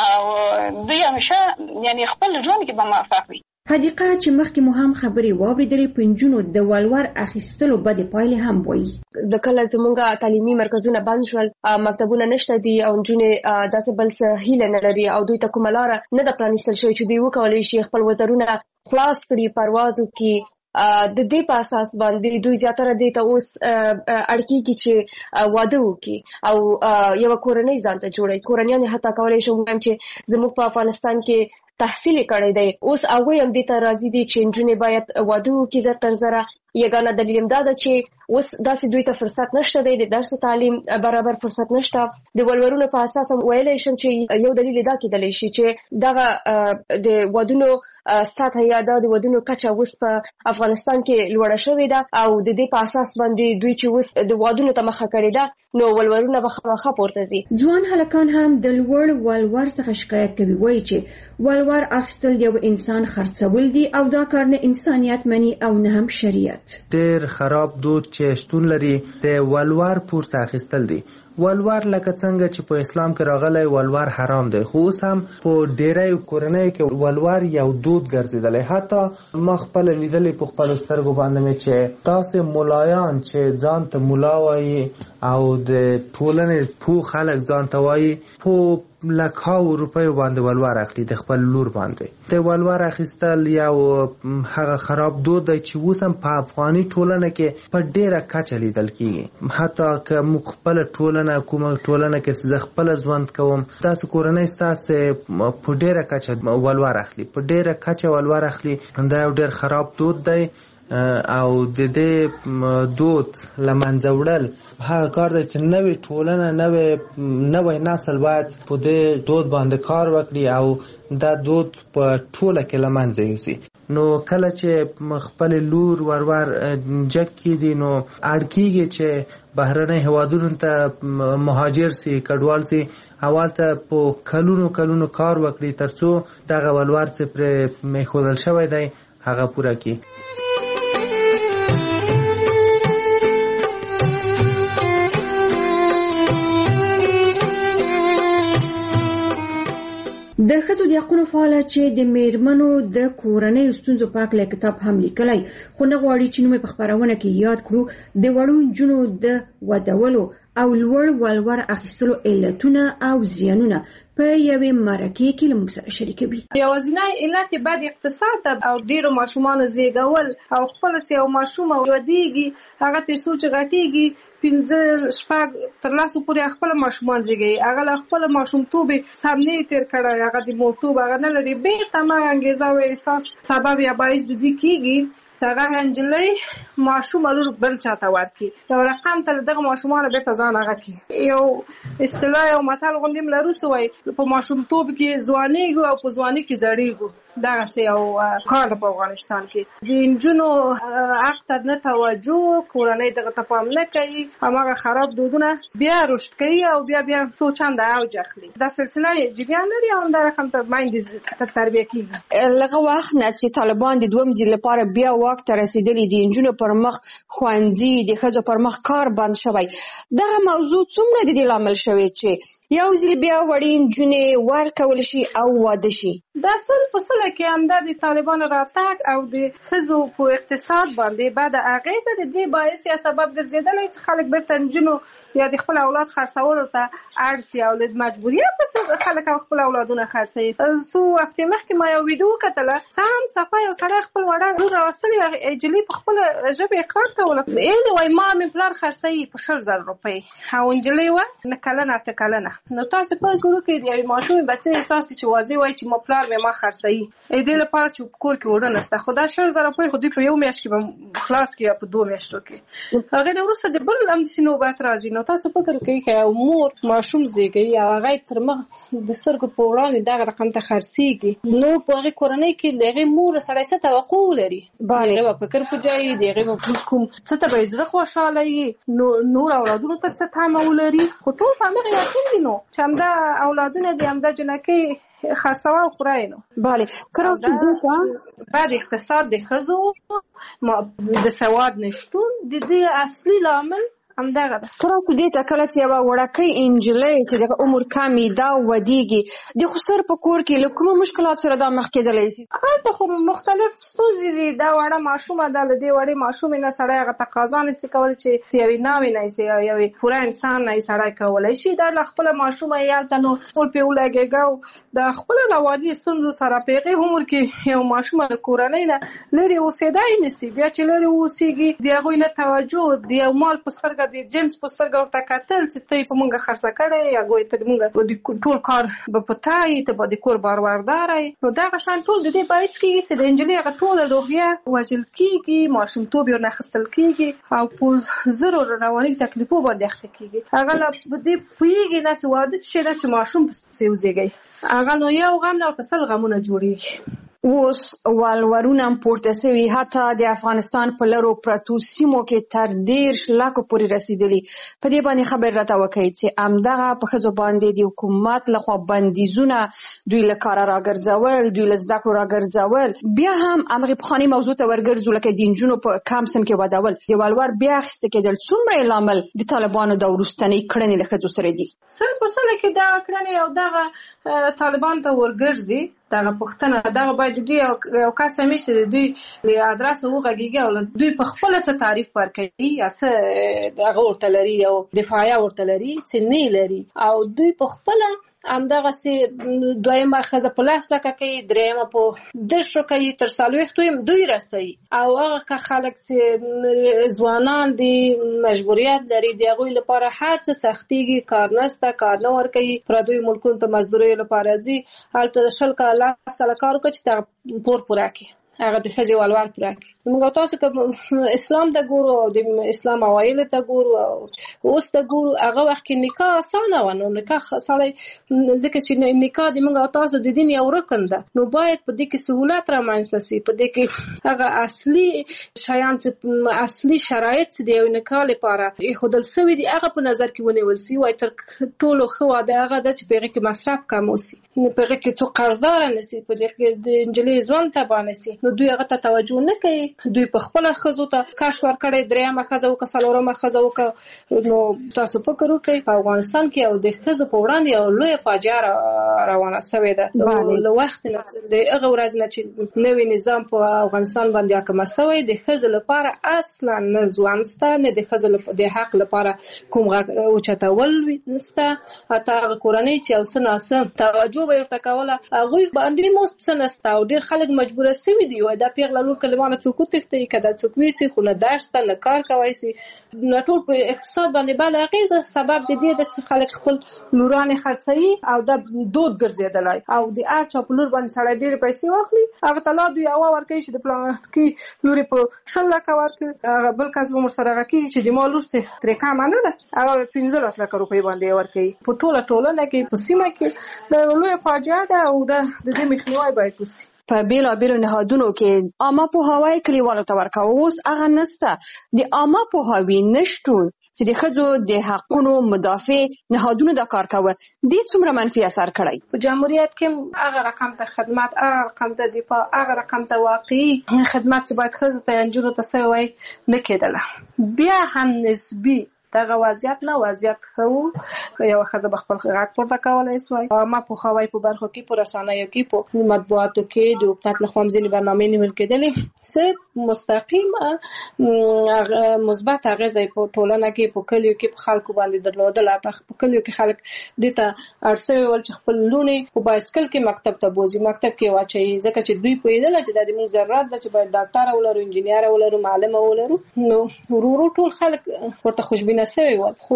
او دوی همیشه یعنې خپل ژوند کې به موفق وي. حدیقه چې مخکې مو هم خبرې واورېدلې په نجونو د ولور اخیستلو بدې پایلې هم وایي. د کله زموږ تعلیمي مرکزونه بند شول مکتبونه نشته دي او نجونې داسې بل څه هیله نه لري او دوی ته کومه لاره نه ده پرانیستل شوې چې دوی وکولی شي خپل وزرونه خلاص کړي پرواز وکړي. د دې په اساس باندې دوی زیاتره دې ته اوس اړ کېږي چې واده وکړي او یوه کورنۍ ځان ته جوړوي. کورنیان یې حتی کولی شم ووایم چې زموږ په افغانستان کې تحصیل یې کړی دی اوس هغوی هم دې ته راضي دي چې نجونې باید واده وکړي زر تر زره. یګانه دلیل هم دا ده چې اوس داسې دوی ته فرصت نشته دی د درس و تعلیم برابر فرصت نشته. د ولورونو په اساس هم ویلی شم چې یو دلیل دا کېدلی شي چې دغه د ودونو سطح یا د ودونو کچه اوس په افغانستان کې لوړه شوې ده او د دې په اساس باندې دوی چې اوس د ودونو ته مخه کړې ده نو ولورونه به خامخا پورته ځي. ځوان هلکان هم د لوړ ولور څخه شکایت کوي. وایي چې ولور اخیستل یو انسان خرڅول دي او دا کار نه انسانیت مني او نه هم شریعت. ډېر خراب دود چې شتون لري د ولور پورته اخیستل دي. ولور لکه څنګه چې په اسلام کې راغلی ولور حرام دی خو اوس هم په ډېری کورنیو کې ولور یو دود ګرځېدلی. حتی ما خپله لیدلی په خپلو سترګو باندې مې چې داسې ملایان چې ځان ته ملا وایي او د ټولنې پوه خلک ځان ته وایي په لکهاو روپیو باندې ولور اخلي د خپل لور باندې. د ولور اخیستل یو هغه خراب دود دی چې اوس هم په افغاني ټولنه کې په ډېره کچه لیدل کېږي. حتی که موږ خپله ټولنه کومه ټولنه کې زه خپله ژوند کوم تاسو کورنۍ ستاسې په ډېره کچه ولور اخلي په ډېره کچه ولور اخلي. دا یو ډېر خراب دود دی او د دې دود له منځه وړل هغه کار دی چې نوې ټولنه نوی نسل باید په دې دود باندې کار وکړي او دا دود په ټوله کې له منځه یوسي. نو کله چې خپل لور ورور جګ کېږي نو اړ کېږي چې بهرنۍ هېوادونو ته مهاجر سي کډوال سي او هلته په کلونو کار وکړي تر څو دغه ولور چې پرې میښودل شوی دی هغه پوره کړي. د ښځو د حقونو فعاله چې د میرمنو د کورنۍ ستونزو په هکله کتاب هم لیکلی خو نه غواړي چې نوم یې په خپرونه کې یاد کړو. د وړو نجونو د ودولو او لوړ ولور اخیستلو علتونه او زیانونه په یوې مرکې کې له موږ سره شریکوي. یوازینی علت یې بد اقتصاد ده او ډېرو ماشومانو زیږول او خپله چې یو ماشوم ودېږي هغه ترې څو چې غټېږي 5-6 تر 10 پورې خپل ماشومان زیږي هغه له خپل ماشومتوب سم نه تیر کړی هغه د مورتوب هغه نه لري بیرته هغه انګیزه او احساس سبب یا باعث د دې کېږي هغه نجلۍ ماشوم لور بل چاته ورکړي یو رقم ته دغه ماشومان بیرته ځان هغه کړي. یو اصطلاح یو متل غوندې لرو څه وایي په ماشومتوب کې ځوانېږو او په ځوانۍ کې زړېږو. دغسې یو کار ده په افغانستان کې د نجونو حق ته نه توجه کورنۍ دغه ته پام نه کوي هماغه خراب دودونه بیا رشد کوي او بیا څو چنده اوج اخلي. دا سلسله جریان لري او همدا رقم ته میندې تربیه کېږي. لږه وخت نه چې طالبان د دویم ځل لپاره بیا واک ته رسېدلي دي نجونو پر مخ ښوونځي د ښځو پر مخ کار بند شوی دغه موضوع څومره د دې لامل شوی چې یو ځل بیا وړې نجونې ورکول شي او واده شي؟ دا سل په سله کې همدا د طالبانو راتګ او د ښځو په اقتصاد باندې بعد اغېزه د دې باعث یا سبب ګرځېدلی چې خلک بیرته نجونو یا د خپل اولاد خرڅولو ته اړ سي او د مجبوریت په خلک خپل اولادونه خرڅوي. څو هفتې مخکې ما یو ویډیو وکتله، سم صفه یو سړی خپل وړه لور راوستلې وه، نجلۍ په خپله ژبه اقرار کوله، ایلې وایي ما مې پلار خرڅوي په 100,000 روپۍ، او نجلۍ وه 9 کلنه 8 کلنه. نو تاسو فکر وکړئ د یوې ماشومې بچې احساس چې واضح وایي چې ما پلار مې ما خرڅوي، دې لپاره چې په کور کې وړه نشته. خو دا 100,000 روپۍ خو دوی په یو میاشت کې به خلاص کړي یا په 2 میاشتو کې. هغې نه وروسته د بل همداسې نوبت راځي. نو تاسو فکر وکړئ که یو مور ماشوم زېږوي او هغه یې تر مخ د سترګو په وړاندې دغه رقم ته خرڅېږي، نو په هغې کورنۍ کې د هغې مور سړی څه توقع ولري؟ د هغې به فکر په جای د هغې به کوم څه ته به یې زړه خوشحاله وي، نور اولادونو ته څه تمه ولري. خو ټول په همغې یقین دي نو چې همدا اولادونه دي، همدا جنکۍ خرڅوه او خورئ. نو بله بعد اقتصاد د ښځو د سواد نشتون د دې اصلي لامل همدغه ده. تاسو دې ته کله چې یوه وړکۍ نجلۍ چې د عمر کمې دا ودیږي، د خسر په کور کې له کومو مشکلات سره دا مخ کېدلی شي؟ هلته خو مختلف ستونزې دي. دا وړه ماشومه ده، له دې وړې ماشومې نه سړی هغه تقاضا نشي کولی چې یوې ناوې نه یې یا یوې پوره انسان نه یې سړی کولی شي. دا له خپله ماشومه یې هلته نو ټول پرې ولګېږه او د خپله له وادي ستونزو سره په هغې عمر کې یو ماشومه له کورنۍ نه لرې اوسېدی نشي. بیا چې لرې اوسېږي د هغوی نه توجه، د یو مال په سترګه د جنس په سترګه ورته کتل چې ته یې په مونږه خرڅه کړې یا ګوی ته مونږ د ټول کار به په تا یې، ته به د کور بارورداره یې. نو دغه شان ټول د دې باعث کېږي چې د نجلۍ هغه ټوله روحیه وژل کېږي، ماشومتوب یې ورنه اخیستل کېږي او په زرو رواني تکلیفو باندې اخته کېږي. هغه له دې پوهېږي نه چې واده څه شی ده، چې ماشوم پسې وزېږوي. هغه نو یو غم نه ورته 100 غمونه جوړېږي. اوس ولورونه هم پورته سوي، حتی د افغانستان په لرو پرتو سیمو کې تر 13 لکو پورې رسیدلي. په دې باندې خبر راته وکړئ چې همدغه په ښځو باندې د حکومت لخوا بندیزونه، دوی له کاره راګرځول، دوی له زده کړو راګرځول، بیا هم همغې پخوانۍ موضوع ته ورګرځو لکه د نجونو په کم سن کې ودول، د ولور بیا اخیسته کېدل. څومره یې لامل د طالبانو د وروستنۍ کړنې له ښځو سره دي؟ 100% کې دغه کړنې او دغه طالبان ته ورګرځي. دغه پوښتنه دغه باید دوی یو کس همېش د دوی له ادرسه وغږېږي او دوی په خپله څه تعریف ورکوي یا څه دغه ورته لري او دفاعیه ورته لري چې نه لري، او دوی په خپله همدغسې دویمه ښځه په 10 لکه کوي، درېیمه په 10 کوي، تر 40 دوی رسوي. او هغه که خلک چې ځوانان دي مجبوریت لري، د هغوی لپاره هر څه سختېږي، کار نشته، کار نه ورکوي، پردیو ملکونو ته مزدوریو لپاره ځي، هلته 10 کاله 10 کاله کار وکړه چې دغه پور پوره کړي، هغه د ښځې ولور پوره کړي. موږ تاسو که اسلام ته ګورو او د اسلام اوایلو ته ګورو او اوس ته ګورو، هغه وخت کې نکاح اسانه وه. نو نکاح سړی ځکه چې نکاح د موږ تاسو د دین یو رکن ده، نو باید په دې کې سهولت رامنځته سي، په دې کې هغه اصلي شیان چې اصلي شرایط چې د یو نکاح لپاره ایښودل سوي دي هغه په نظر کې ونیول سي. وایي تر ټولو ښه واده هغه ده چې په هغې کې مصرف کم وسي، په هغې کې څوک قرضداره نه سي، په دې کې د نجلۍ ژوند تباه نه سي. نو دوی هغه ته توجه نه کوي. دوی په خپله ښځو ته کش ورکړی، درېیمه ښځه وکړه، څلورمه ښځه وکړه. نو تاسو فکر وکړئ په افغانستان کې یو د ښځو په وړاندې یو لویه فاجعه روانه سوې ده. له وخت نه د هغه ورځ نه چې نوی نظام په افغانستان باندې حاکمه سوی، د ښځو لپاره اصلا نه ژوند شته، نه د ښځو د حق لپاره کوم غږ اوچتول نشته. حتی هغه کورنۍ چې یو څه ناسم توجه به یې ورته کوله، هغوی باندې مو څه نشته او ډېر خلک مجبوره سوي دي. وایي دا پیغله لور که له ما نه څوک وتښتوي، که دا څوک ویسي، خو نه درس ته نه کار کوی سي. نو ټول په اقتصاد باندې بده اغېزه سبب د دې ده چې خلک خپل لورانې خرڅوي او دا دود ګرځېدلی او د هر چا په لور باندې سړی ډېرې پیسې واخلي، هغه ته لا دوی هوا ورکوي چې د پلانکي لورې په 10 لکه ورکړي، هغه بل کس به ورسره هغه کېږي چې د ما لور ترې کمه نه ده، هغه 15 لکه روپۍ باندې ورکوي. په ټوله ټولنه کې په سیمه کې د لویه فاجعه ده او د دې مخنیوی باید وسي. په بیلابیلو نهادونو کې عامه پوهاوی کلیوالو ته ورکوه، اوس هغه نشته. د عامه پوهاوي نشتون چې د ښځو د حقونو مدافع نهادونو دا کار کوه، دې څومره منفي اثر کړی؟ په جمهوریت کې هغه رقم ته خدمت، هغه رقم ته دفاع، هغه رقم ته واقعي خدمت چې باید ښځو ته یا نجونو ته سوی وای نه کېدله. بیا هم نسبي دغه وضعیت نه وضعیت خو یو ښځه به خپل غږ پورته کولی سوای. ما پوهاوی په برخو کې په رسنیو کې په مطبوعاتو کې د حکومت لخوا ځینې برنامې نیول کېدلې چې مستقیم مثبت اغېزه په ټولنه کې په کلیو کې په خلکو باندې درلودله. په کلیو کې خلک دې ته اړ شوي ول چې خپل لوڼې په بایسکل کې مکتب ته بوځي، مکتب کې واچوي، ځکه چې دوی پوهېدله چې دا د موږ ضرورت ده چې باید ډاکټره ولرو، انجینیره ولرو، معلمه ولرو. نو ورو ټول خلک ورته خوشبینه شوي ول. خو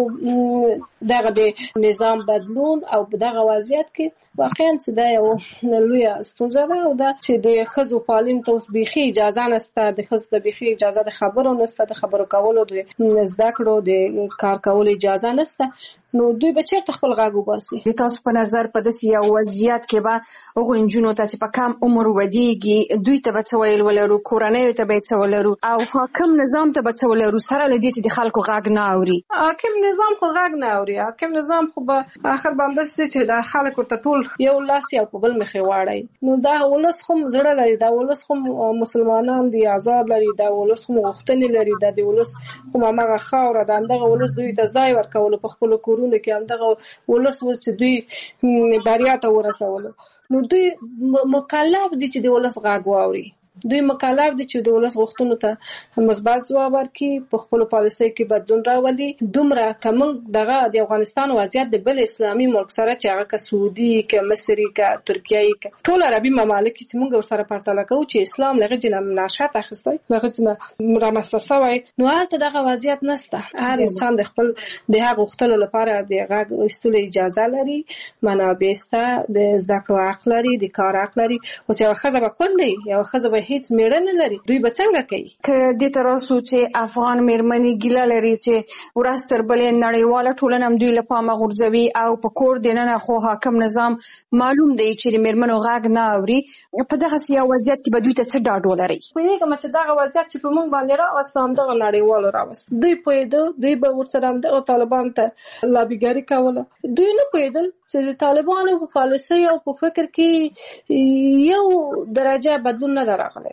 دغه د نظام بدلون او په دغه وضعیت کې واقعا چې دا یو لویه ستونزه ده او دا چې د ښځو تعلیم ته اوس بیخي اجازه نشته، د ښځو ته بیخي اجازه د خبرو نشته، د خبرو کولو د زده کړو د کار کولو اجازه نشته. نو دوی به چېرته خپل غږ وباسي؟ د تاسو په نظر په داسې یو وضعیت کې به هغو نجونو ته چې په کم عمر ودیږي دوی ته به څه ویل ولرو، کورنیو ته به یې څه ولرو او حاکم نظام ته به څه ولرو سره له دې چې د خلکو غږ نه اوري؟ حاکم نظام خو غږ نه اوري. حاکم نظام خو به آخر به همداسې چې دا خلک ورته ټول یو لاس یو په بل مخې واړی. نو دا ولس خو زړه لري، دا ولس خو مسلمانان دي، آزاد لري، دا ولس خو غوښتنې لري، دا د ولس خو همغه خاوره ده، همدغه ولس دوی ته ځای ورکولو په خپلو کورونو کې، همدغه ولس چې دوی بریا ته ورسولو. نو دوی مکلف دي چې د ولس غږ واوري، دوی مکلف دي چې د ولس غوښتنو ته مثبت ځواب ورکړي، په خپلو پالیسیو کې بدلون راولي. دومره که موږ دغه د افغانستان وضعیت د بل اسلامي ملک سره چې هغه که سعودي که مصري که ترکیه که ټول عربي ممالک چې موږ ورسره پرتله کوو چې اسلام له هغې نه نشأت اخیستی، له هغې نه رامنځته شوی، نو هلته دغه وضعیت نشته. هر انسان د خپل د حق غوښتلو لپاره د غږ ایستلو اجازه لري، منابع شته، د زده کړو حق لري، د کار حق لري. اوس یوه ښځه به کونډه وي، یوه ښځه به هیڅ میړه نه لري، دوی به څنګه کوي؟ که دې ته راسو چې افغان میرمنې ګیله لري چې ورځ تر بلې نړیواله ټولنه هم دوی له پامه غورځوي او په کور دننه خو حاکم نظام معلوم دی چې د میرمنو غږ نه اوري، په دغسې یو وضعیت کې به دوی ته څه ډاډ ولرئ؟ پوهېږم چې دغه وضعیت چې په موږ باندې راوسته همدغه نړیوالو راوسته. دوی پوهېده، دوی به ورسره همدغه طالبانو ته لابیګاري کوله. دوی نه پوهېدل چې د طالبانو په پالیسۍ او په فکر کې یو درجه بدلون نه ده راغلی.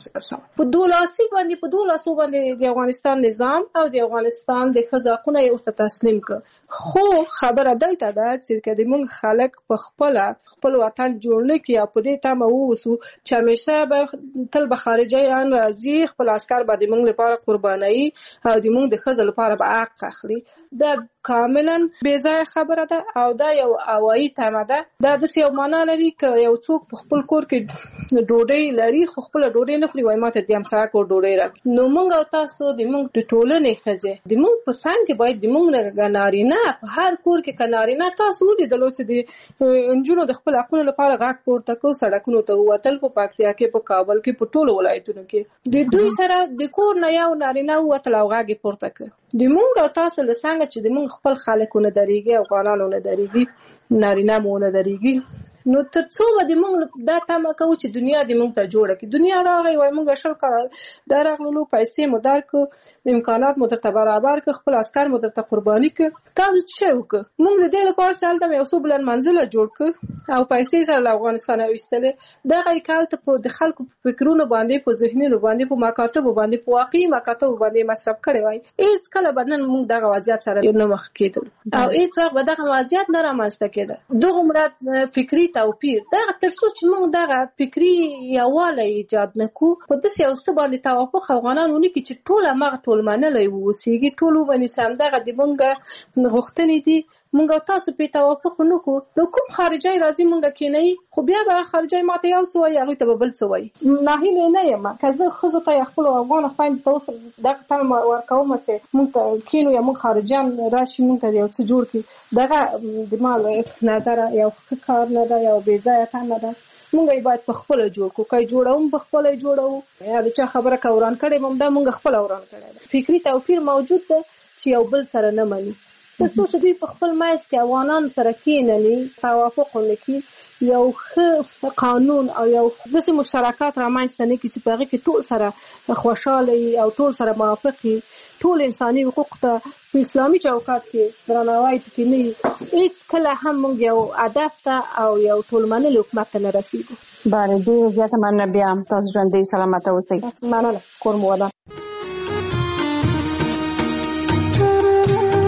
په 2 لاسو باندې د افغانستان نظام او د افغانستان د ښځو حقونه یې ورته تسلیم کړ. خو خبره دلته ده چې که د موږ خلک په خپل وطن جوړ نه کړي او په دې تمه واوسو چې همیشه به تل به خارجیان راځي، خپل عسکر به د موږ لپاره قربانوي او د موږ د ښځو لپاره به حق اخلي، دا کاملا بې ځایه خبره ده او دا یو هوایي تمه ده. دا داسې یو معنا لري که یو څوک په خپل کور کې ډوډۍ لري خو خپله ډوډۍ نه خوري، وایي ما ته د همسایه کور ډوډۍ راکړي. نو موږ او تاسو د موږ د ټولنې ښځې د موږ په څنګ کې باید د موږ نارینه په هر کور کې که نارینه تاسو ولیدلو چې د نجونو د خپل حقونو لپاره غږ پورته کړو، سړکونو ته ووتل، په پکتیا کې، په کابل کې، په ټولو ولایتونو کې د دوی سره د کور نه یو نارینه ووتل او غږ یې پورته کړ. د موږ او تاسو له څنګه چې د موږ خپل خلکو نه درېږي، افغانانو نه درېږي، نارینه مو نه درېږي، نو تر څو به د موږ دا تمه کوو چې دنیا د موږ ته جوړه کړي. دنیا راغی وایي موږ 20 کاله درغلو، پیسې مو درکړو، امکانات مو درته برابر کړ، خپل عسکر مو درته قرباني کړ، تاسو څه وکړه؟ موږ د دې لپاره چې هلته یو څو بلند منزله جوړ کړ او پیسې سره له افغانستانه ویستلې. دغه یې که هلته د خلکو په فکرونو باندې، په ذهنونو باندې، په مکاتبو باندې، په واقعي مکاتبو باندې مصرف کړی وای، هېڅ کله به نن موږ دغه وضعیت سره نه مخ کېدل او هېڅ وخت به دغه وضعیت نه رامنځته کېده. دغومره فکري توپیر دغه تر څو چې موږ دغه فکري یووالی ایجاد نه کړو، په داسې یو څه باندې توافق افغانان ونه کړي چې ټول همغه ټول منلی واوسېږي، ټول ومني چې همدغه د موږ غوښتنې دي، موږ او تاسو پرې توافق ونه کړو، نو کوم خارجی راځي موږ کېنوي، خو بیا به خارجی ماته یو څه وایي، هغوی ته به بل څه وایي. ناهیلې نه یم که زه ښځو ته یا خپلو افغانو خویندو ته اوس دغه تمه ورکوم چې موږ ته کېنو یا موږ خارجیان راشي موږ ته یو څه جوړ کړي، دغه د ما نظره یو ښه کار نه ده، یو بې ځایه تمه ده. موږ یې باید په خپله جوړ کړو، که یې جوړوم په خپله یې جوړوو، یا د چا خبره که وران کړې به همدا موږ خپله وران کړی ده. فکري توپیر موجود ده چې یو بل سره نه مني. تر څو چې دوی په خپل منځ کې افغانان سره کېنوي، توافق ونه کړي، یو ښه قانون او یو داسې مشترکات رامنځته نه کړي چې په هغې کې ټول سره خوشحاله وي او ټول سره موافق وي، ټول انساني حقوق ته په اسلامي چوکاټ کې درناوی پکې نه وي، هېڅ کله هم موږ یو هدف ته او یو ټول منلي حکومت ته نه رسېږو. بله، ډېره زیاته مننه. بیا هم تاسو ژوندۍ سلامته اوسئ. مننه، کور مو ودان.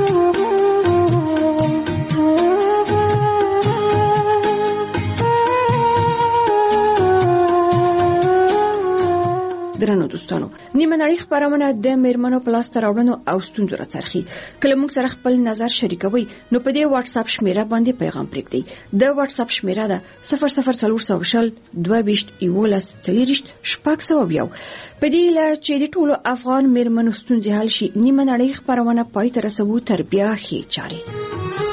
درنو دوستانو، نیمه نړۍ خبرونه د میرمنو په لاس راوړنو او ستونزو راڅرخي. کله موږ سره خپل نظر شریکوي نو په دې واتس اپ شمیره باندې پیغام پرېږدئ. د واتس اپ شمیره ده 00400 22 11 40 600. په دې لا چې د ټولو افغان میرمنو ستونزې حل شي، نیمه نړۍ خبرونه پای ته رسوو تر بیا ښې چارې.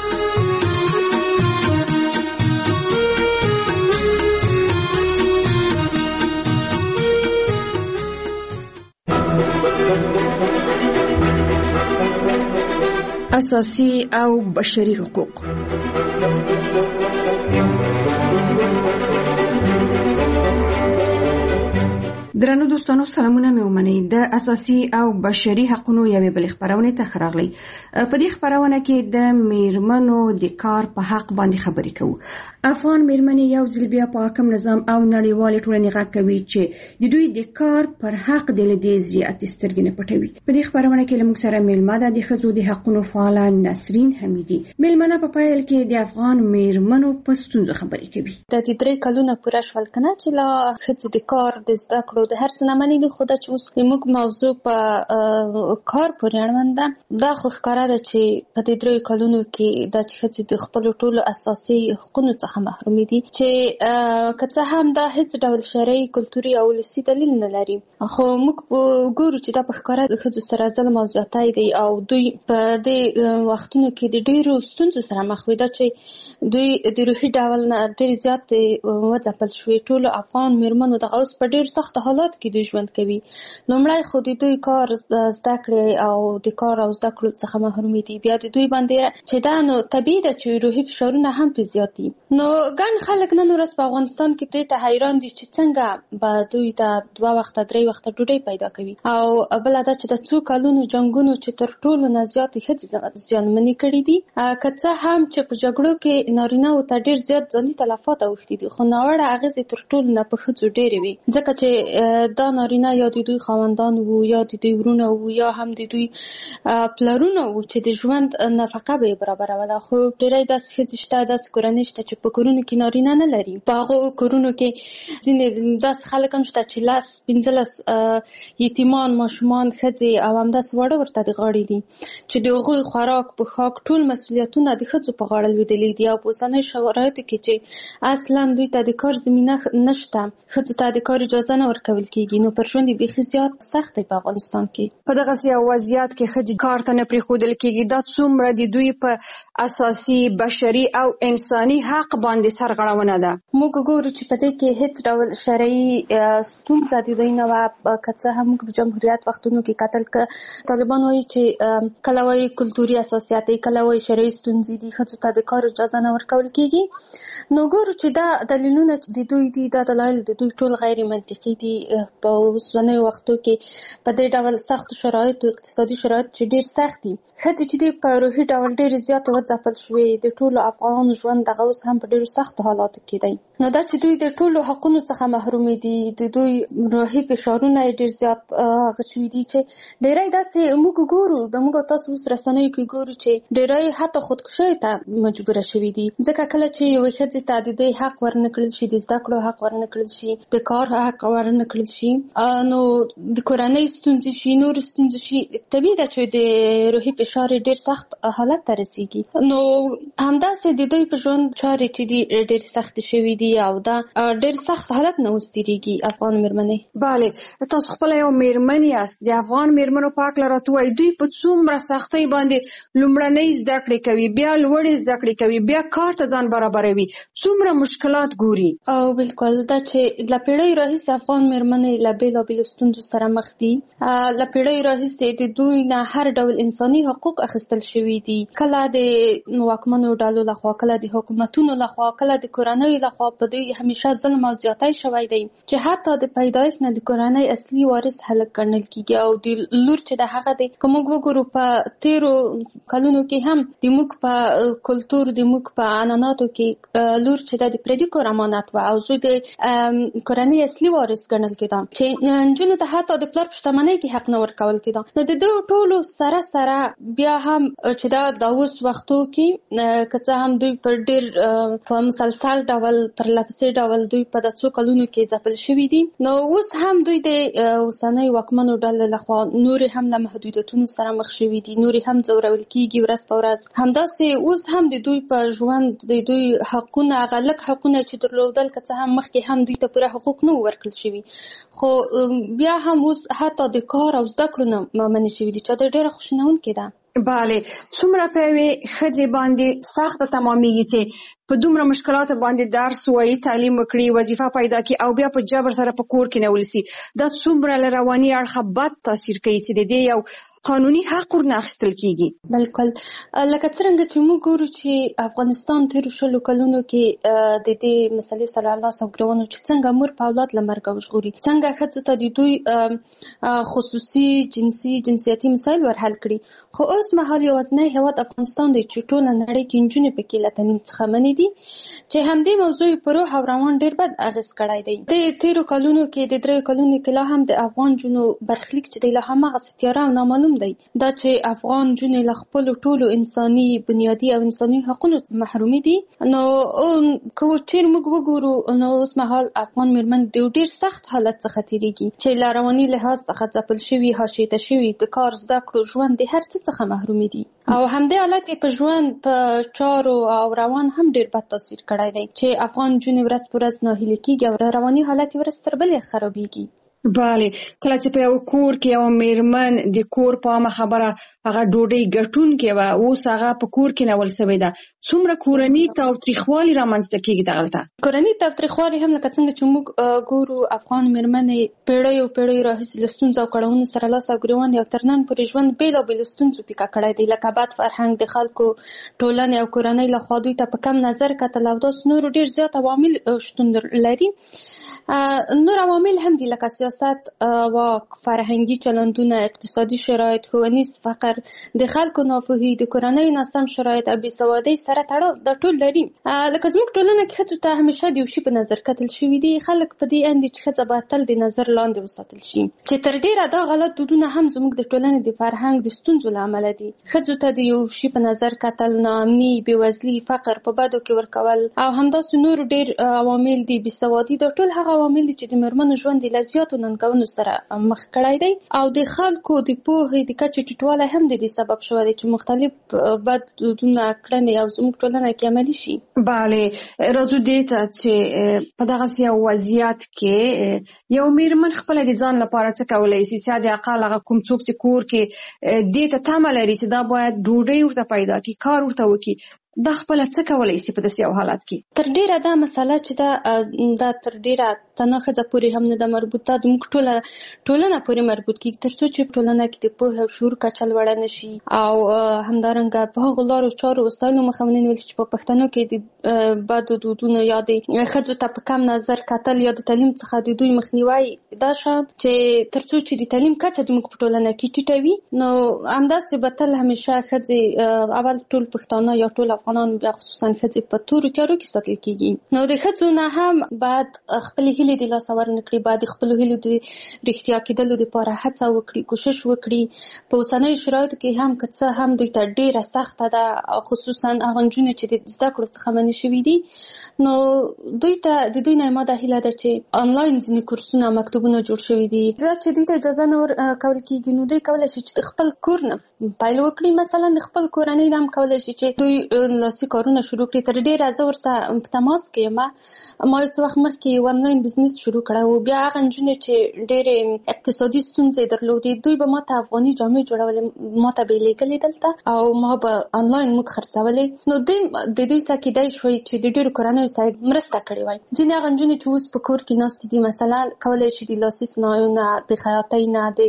اساسي او بشري حقوق. درنو دوستانو، سلامونه مې ومنئ. د اساسي او بشري حقوقو یوې بلې خبرونه ته راغلی. په دې خبرونه کې د میرمنو د کار په حق باندې خبرې کوو. افغان میرمنې یو ځل بیا په حاکم نظام او نړیوالې ټولنې غږ کوي چې د دوی د کار پر حق د لدې زیات سترګې نه پټوي. په دې خبرونه کې موږ سره میلمه ده د ښځو د حقوقو فعاله نسرین حمیدي. میلمنه په پیل کې د افغان میرمنو په ستونزو خبرې کوي. د 3 کلونه پوره شول کنه چې لا ښځې د کار د زده کړو د هر څه نه مني. خو دا چې اوس موږ موضوع په کار پورې اړوند ده، دا خو ښکاره ده چې په دې 3 کلونو کې دا چې ښځې د خپلو ټولو اساسي حقوقو څخه محرومې دي، چې که څه هم دا هیڅ ډول شرعي، کلتوري او ولسي دلیل نه لري، خو موږ ګورو چې دا په ښکاره د ښځو سره ظلم او زیاتی دی او دوی په دې وختونو کې د ډېرو ستونزو سره مخ وي. دا چې دوی د روحي ډول نه ډېر زیات وځپل شوي. ټولو افغان میرمنو دغه اوس په ډېر سخت حالات کې دوی ژوند کوي. لومړی خو د دوی کار زده کړې او د کار او زده کړو څخه محرومې دي. بیا د دوی باندې چې دا نو طبیعي ده چې روحي فشارونه هم پرې زیات دي. نو ګڼ خلک نن ورځ په افغانستان کې دې ته حیران دي چې څنګه به دوی ته 2 وخته 3 وخته ډوډۍ پیدا کوي. او بل دا چې د 2 کلونو جنگونو چې تر ټولو نه زیاتې ښځې زیانمنې کړي دي، که څه هم چې په جګړو کې نارینه‌و ته ډېر زیات ځاني تلفات اوښتي دي، خو ناوړه اغېزې تر ټولو نه په ښځو ډېرې وي. ځکه چې دا نارینه یا د دوی خاوندان وو، یا د دوی ورونه وو، یا هم د دوی پلرونه وو چې د ژوند نفقه به یې برابروله. خو ډېری داسې ښځې شته، داسې کورنۍ شته چې په کورونو کې نارینه نه لري. په هغو کورونو کې ځینې داسې خلک هم شته چې 10-15 یتیمان، ماشومان، ښځې او همداسې واړه ورته د غاړې دي، چې د هغوی خوراک، پوښاک، ټول مسؤلیتونه د ښځو په غاړه لوېدلي دي. او په اوسنیو شرایطو کې چې اصلا دوی ته د کار زمینه نشته، ښځو ته د کار اجازه نه ورکول کېږي، نو پر ژوند یې بیخي زیات سخت دی په افغانستان کې. په دغسې یو وضعیت کې ښځې کار ته نه پرېښودل کېږي. دا څومره د دوی په اساسي بشري او انساني حق باندې سرغړونه ده. موږ ګورو چې په دې کې هیڅ ډول شرعي ستونزه د دوی نه وه. که څه هم موږ په جمهوریت وختونو کې کتل که طالبان وایي چې کله وایي کلتوري اساسیات دی، کله وایي شرعي ستونزې دي، ښځو ته د کار اجازه نه ورکول کېږي. نو ګورو چې دا دلیلونه د دوی دي، دا دلایل د دوی ټول غیر منطقي دي. په اوسنیو وختو کې په دې ډول سختو شرایطو، اقتصادي شرایط چې ډېر سخت دي، ښځې چې دي په روحي ډول ډېرې زیاتې وځپل شوې. د ټولو افغان ژوند دغه اوس هم په ډېرو سختو حالاتو کې دی. نو دا چې دوی د ټولو حقونو څخه محرومې دي، د دوی روحي فشارونه ډېر زیات غشوي دي، چې ډېری داسې موږ ګورو، د موږ تاسو اوس رسنیو کې ګورو چې ډېری حتی خودکشۍ ته مجبوره شوي دي. ځکه کله چې یوې ښځې ته د دې حق ورنه کړل شي، د زده کړو حق ورنه کړل شي، د کار حق ورنه کړل شي، نو د کورنۍ ستونزې شي، نور ستونزې شي، طبیعي ده چې د روحي فشار ډېر سخت حالت ته رسېږي. نو همداسې د دوی په ژوند چارې چې دي ډېر سخت شوي دي او دا ډېر سخت حالت نه اوس تېرېږي. افغان میرمنې، بله، تاسو خپله یو میرمن یاست. د افغان میرمنو په هکله راته وایئ، دوی په څومره سختۍ باندې لومړنۍ زده کړې کوي، بیا لوړې زده کړې کوي، بیا کار ته ځان برابروي، څومره مشکلات ګوري. او بالکل دا چې له پیړۍ راهیسې افغان میرمنې له بېلابېلو ستونزو سره مخ دي. له پیړۍ راهیسې د دوی نه هر ډول انساني حقوق اخیستل شوي دي، کله د واکمنو ډلو لخوا، کله د حکومتونو لخوا، کله د کورنیو لخوا. په دوی همیشه ظلم او زیاتی شوی دی چې حتی د پیدایښت نه د کورنۍ اصلي وارث هلک ګڼل کېږي. او د لور چې د هغه دی، که موږ وګورو په 13 کلونو کې هم د موږ په کلتور، د موږ په عنعناتو کې لور چې د پردي کور امانت وه او زوی د کورنۍ اصلي وارث ګڼل کېده، چې نجونو ته حتی د پلار په شتمنۍ کې حق نه ورکول کېده. نو د دې ټولو سره بیا هم چې دا د اوس وختو کې که څه هم دوی په ډېر په مسلسل ډول پرلپسې ډول دوی په د څو کلونو کې ځپل شوي دي. نو اوس هم دوی د اوسنۍ واکمنو ډلو لخوا نورې هم له محدودیتونو سره مخ شوي دي، نورې هم ځورول کیږي ورځ په ورځ. همداسې اوس هم د دوی په ژوند د دوی حقونه، هغه لږ حقونه چې درلودل، که څه هم مخکې هم دوی ته پوره حقوق نه ورکړل شوي، خو بیا هم اوس حتی د کار او زده کړو نه منع شوي دي، چې دا ډېره خوشنونکې ده. بله، څومره په یوې ښځې باندې سخته تمامیږي چې په دومره مشکلاتو باندې درس وایي، تعلیم وکړي، وظیفه پیدا کړي او بیا په جبر سره په کور کې نیول شي. دا څومره له رواني اړخه بد تاثیر کوي چې د دې یو قانوني حق ورنه اخیستل کیږي. بلکل لکه څرنګه چې موږ ګورو چې افغانستان تیرو 20 کلونو کې د دې مسلې سره لاس او ګرېوان چې څنګه مور په اولاد له مرګه وژغوري، څنګه ښځو ته د دوی خصوصي جنسیتي مسایل ورحل کړي. خو اوس مهال یوازینی هېواد افغانستان دی چې ټوله نړۍ کې نجونې پکې له تعلیم څخه منې دي، چې همدې موضوع په روح او روان ډېر بد اغېز کړی دی. د تیرو کلونو کې د 3 کلونو کې لا هم د افغان جنو برخلیک چې دی لا هماغسې تیاره او نامعلوم دی. دا چې افغان جنې له خپلو ټولو انساني بنیادي او انساني حقونو محرومي دي. نو که چېر موږ وګورو، نو اوس مهال افغان مېرمن د ډېر سخت حالت څخه تېرېږي، چې له رواني لحاظ څخه ځپل شوي، حاشیې ته شوي، د کار، زده کړو، ژوند د هر څه څخه محرومي دي. او همدې حالت یې په ژوند، په چارو او روان هم ډېر بد تاثیر کړی دی، چې افغان جنې ورځ په ورځ ناهیلې کېږي او رواني حالت یې ورځ تر بلې خرابېږي. بله، کله چې په یو کور کې یو مېرمن د کور په عامه خبره هغه ډوډۍ ګټونکې وه، اوس هغه په کور کې نیول سوې ده، څومره کورني تاوتریخوالي رامنځته کېږي دغلته. کورني تاوتریخوالي هم لکه څنګه چې موږ ګورو، افغان مېرمنې پیړیو راهیسې له ستونزو او کړاوونو سره لاس او ګرېوان او تر نن پورې ژوند بېلابېلو ستونزو پیکه کړی دی، لکه بد فرهنګ، د خلکو، ټولنې او کورنۍ لخوا دوی ته په کم نظر کتل او داسې نورو ډېر زیات عوامل شتون لري. نور عوامل هم دي لکه سیاست، واک، فرهنګي چلندونه، اقتصادي شرایط، ښوونیز فقر، د خلکو ناپوهي، د کورنۍ ناسم شرایط او بېسوادۍ سره تړاو دا ټول لري. لکه زموږ ټولنه کې ښځو ته همیشه د یو شي په نظر کتل شوي دي، خلک په دې اند چې ښځه باید تل د نظر لاندې وساتل شي، چې تر ډېره دا غلط دودونه هم زموږ د ټولنې د فرهنګ د ستونزو له امله دي. ښځو ته د یو شي په نظر کتل، ناامني، بېوزلي، فقر په بدو کې ورکول او همداسې نور ډېر عوامل دي، بېسوادي، دا ټول هغه عوامل دي چې د مېرمنو ژوند له زیاتو ننګونو سره مخ کړی دی. او د خلکو د پوهې د کچې ټیټوالی هم د دې سبب شوی دی چې مختلف بد دودونه، کړنې او زموږ ټولنه کې عملي شي. بله، راځو دې ته چې په دغسې یو وضعیت کې یو مېرمن خپله د ځان لپاره څه کولی شي، چې د اقل هغه کوم څوک چې کور کې دې ته تمه لري چې دا باید ډوډۍ ورته پیدا کړي، کار ورته وکړي، دا خپله څه کولی شي په داسې یو حالت کې؟ تر ډېره دا مسله چې دا تر ډېره تنه ښځه پورې هم نه ده مربوط، دا زموږ ټولنه پورې مربوط کېږي، تر څو چې ټولنه کې د پوهې او شعور کچه لوړه نه شي او همدارنګه په هغو لارو چارو وسایلو مخه ونه نیول شي چې په پښتنو کې د بدو دودونو یا د ښځو ته په کم نظر کتل یا د تعلیم څخه د دوی مخنیوی، دا شان چې تر څو چې د تعلیم کچه زموږ په ټولنه کې ټیټه وي، نو همداسې به تل همیشه ښځې، اول ټول پښتانه یا ټول افغانان، بیا خصوصا ښځې په تورو تیارو کې ساتل کېږي. نو د ښځو نه هم باید خپلې هیلې د لاسه ورنکړي، باید د خپلو هیلو د رښتیا کېدلو دپاره هڅه وکړي، کوشش وکړي. په اوسنیو شرایطو کې هم که څه هم دوی ته ډېره سخته ده، خصوصا هغه نجونې چې د زده کړو څخه منع شوي دي، نو دوی ته د دوی نه ما دا هیله ده چې آنلاین ځینې کورسونه، مکتوبونه جوړ شوي دي، دا چې دوی ته اجازه نه ورکول کېږي، نو دوی کولی شي چې د خپل کور نه پیل وکړي. مثلا د خپل کورنۍ نه هم کولی شي چې دوی لاسي کارونه شروع کړي. تر ډېره زه ورسره په تماس کې یم، ما یو څه وخت مخکې یو آنلاین بزنس شروع کړی و. بیا هغه نجونې چې ډېرې اقتصادي ستونزې درلودې، دوی به ما ته افغاني جامې جوړولې، ما ته به یې لېږلې دلته او ما به آنلاین موږ خرڅولې. نو د دوی سره کېدای شوی چې د ډېرو کورنیو سره مرسته کړې وای. ځینې هغه نجونې چې اوس په کور کې ناستې دي، مثلا کولی شي د لاسي صنایعو، د خیاطۍ نه، د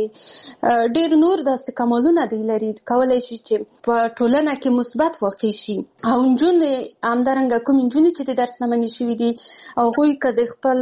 ډېر نور داسې کمالونه دی لري، کولی شي چې په ټولنه کې مثبت واقع شي. او نجونې همدارنګه کوم نجونې چې د درس نه منع شوي دي، هغوی که د خپل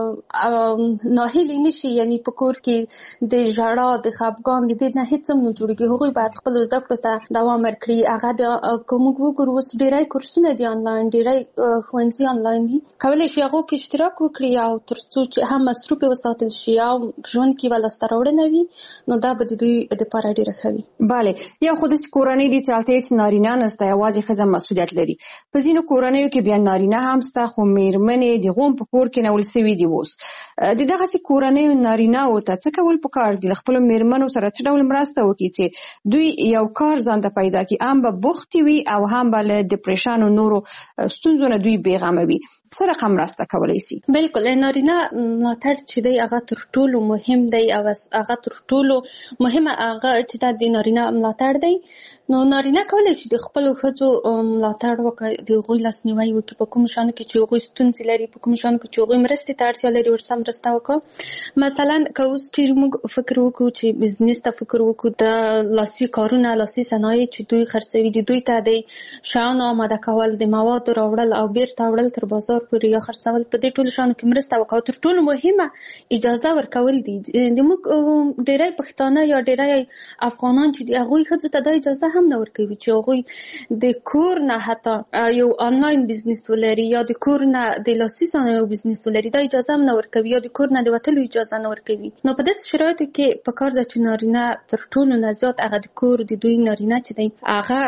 ناهیلې نه شي، یعنې په کور کې د ژړا، د خفګان، د دې نه هېڅ هم نه جوړېږي، هغوی باید خپلو زده کړو ته دوام ورکړي. هغه که موږ وګورو اوس ډېری کورسونه دي آنلاین، ډېری ښوونځي آنلاین دي، کولی شي هغو کې اشتراک وکړي او تر څو چې هم مصروف یې وساتل شي او ژوند کې به لاسته راوړنه وي، نو دا به د دوی دپاره ډېره ښه وي. بله، یا خو داسې کورنۍ دي چې هلته هېڅ نارینه نشته، یوازې ښځه مسؤلیت لري. په ځینو کورنیو کې بیا نارینه هم شته خو میرمنې د غوم په کور کې نول سوي دي. اوس د دغسې کورنیو نارینه او ته څه کول پکار دي؟ خپل میرمنو سره څه ډول مرسته وکړي چې دوی یو کار ځان ته پیدا کړي، هم به بوختې وي او هم به له ډپریشن او نورو ستونزو نه دوی بېغمه وي. څه رقم مرسته کولی شي؟ بالکل نارینه ملاتړ چې دی هغه تر ټولو مهم دی او هغه تر ټولو مهمه هغه چې د نارینه ملاتړ دی. نو نارینه کولی شي د خپلو ښځو ملاتړ وکړي، د هغوی لاسنیوی وکړي په کومو شیانو کې چې هغوی ستونزې لري، په کومو شیانو کې چې هغوی مرستې ته اړتیا لري ورسره مرسته وکړو. مثلا که اوس چیرې موږ فکر وکړو چې بزنس ته فکر وکړو، د لاسي کارونه لاسي صنایع چې دوی خرڅوي دي دوی ته د شیانو آماده کول، د موادو راوړل او بیرته وړل تر بازار پورې یا خرڅول، په دې ټولو شیانو کې مرسته وکړو. تر ټولو مهمه اجازه ورکول دي. د موږ ډېری پښتانه یا ډېری افغانان چې دي هغوی ښځو ته دا اجازه هم نه ورکوي چې هغوی د کور نه حتی یو آنلاین بزنس ولري یا د کور نه د لاسي صنایعو بزنس ولري، دا اجازه هم نه ورکوي یا د کور نه د وتلو اجازه نه ورکوي. نو په داسې شرایطو کې پکار ده چې نارینه تر ټولو نه زیات هغه د کور د دوی نارینه چې دی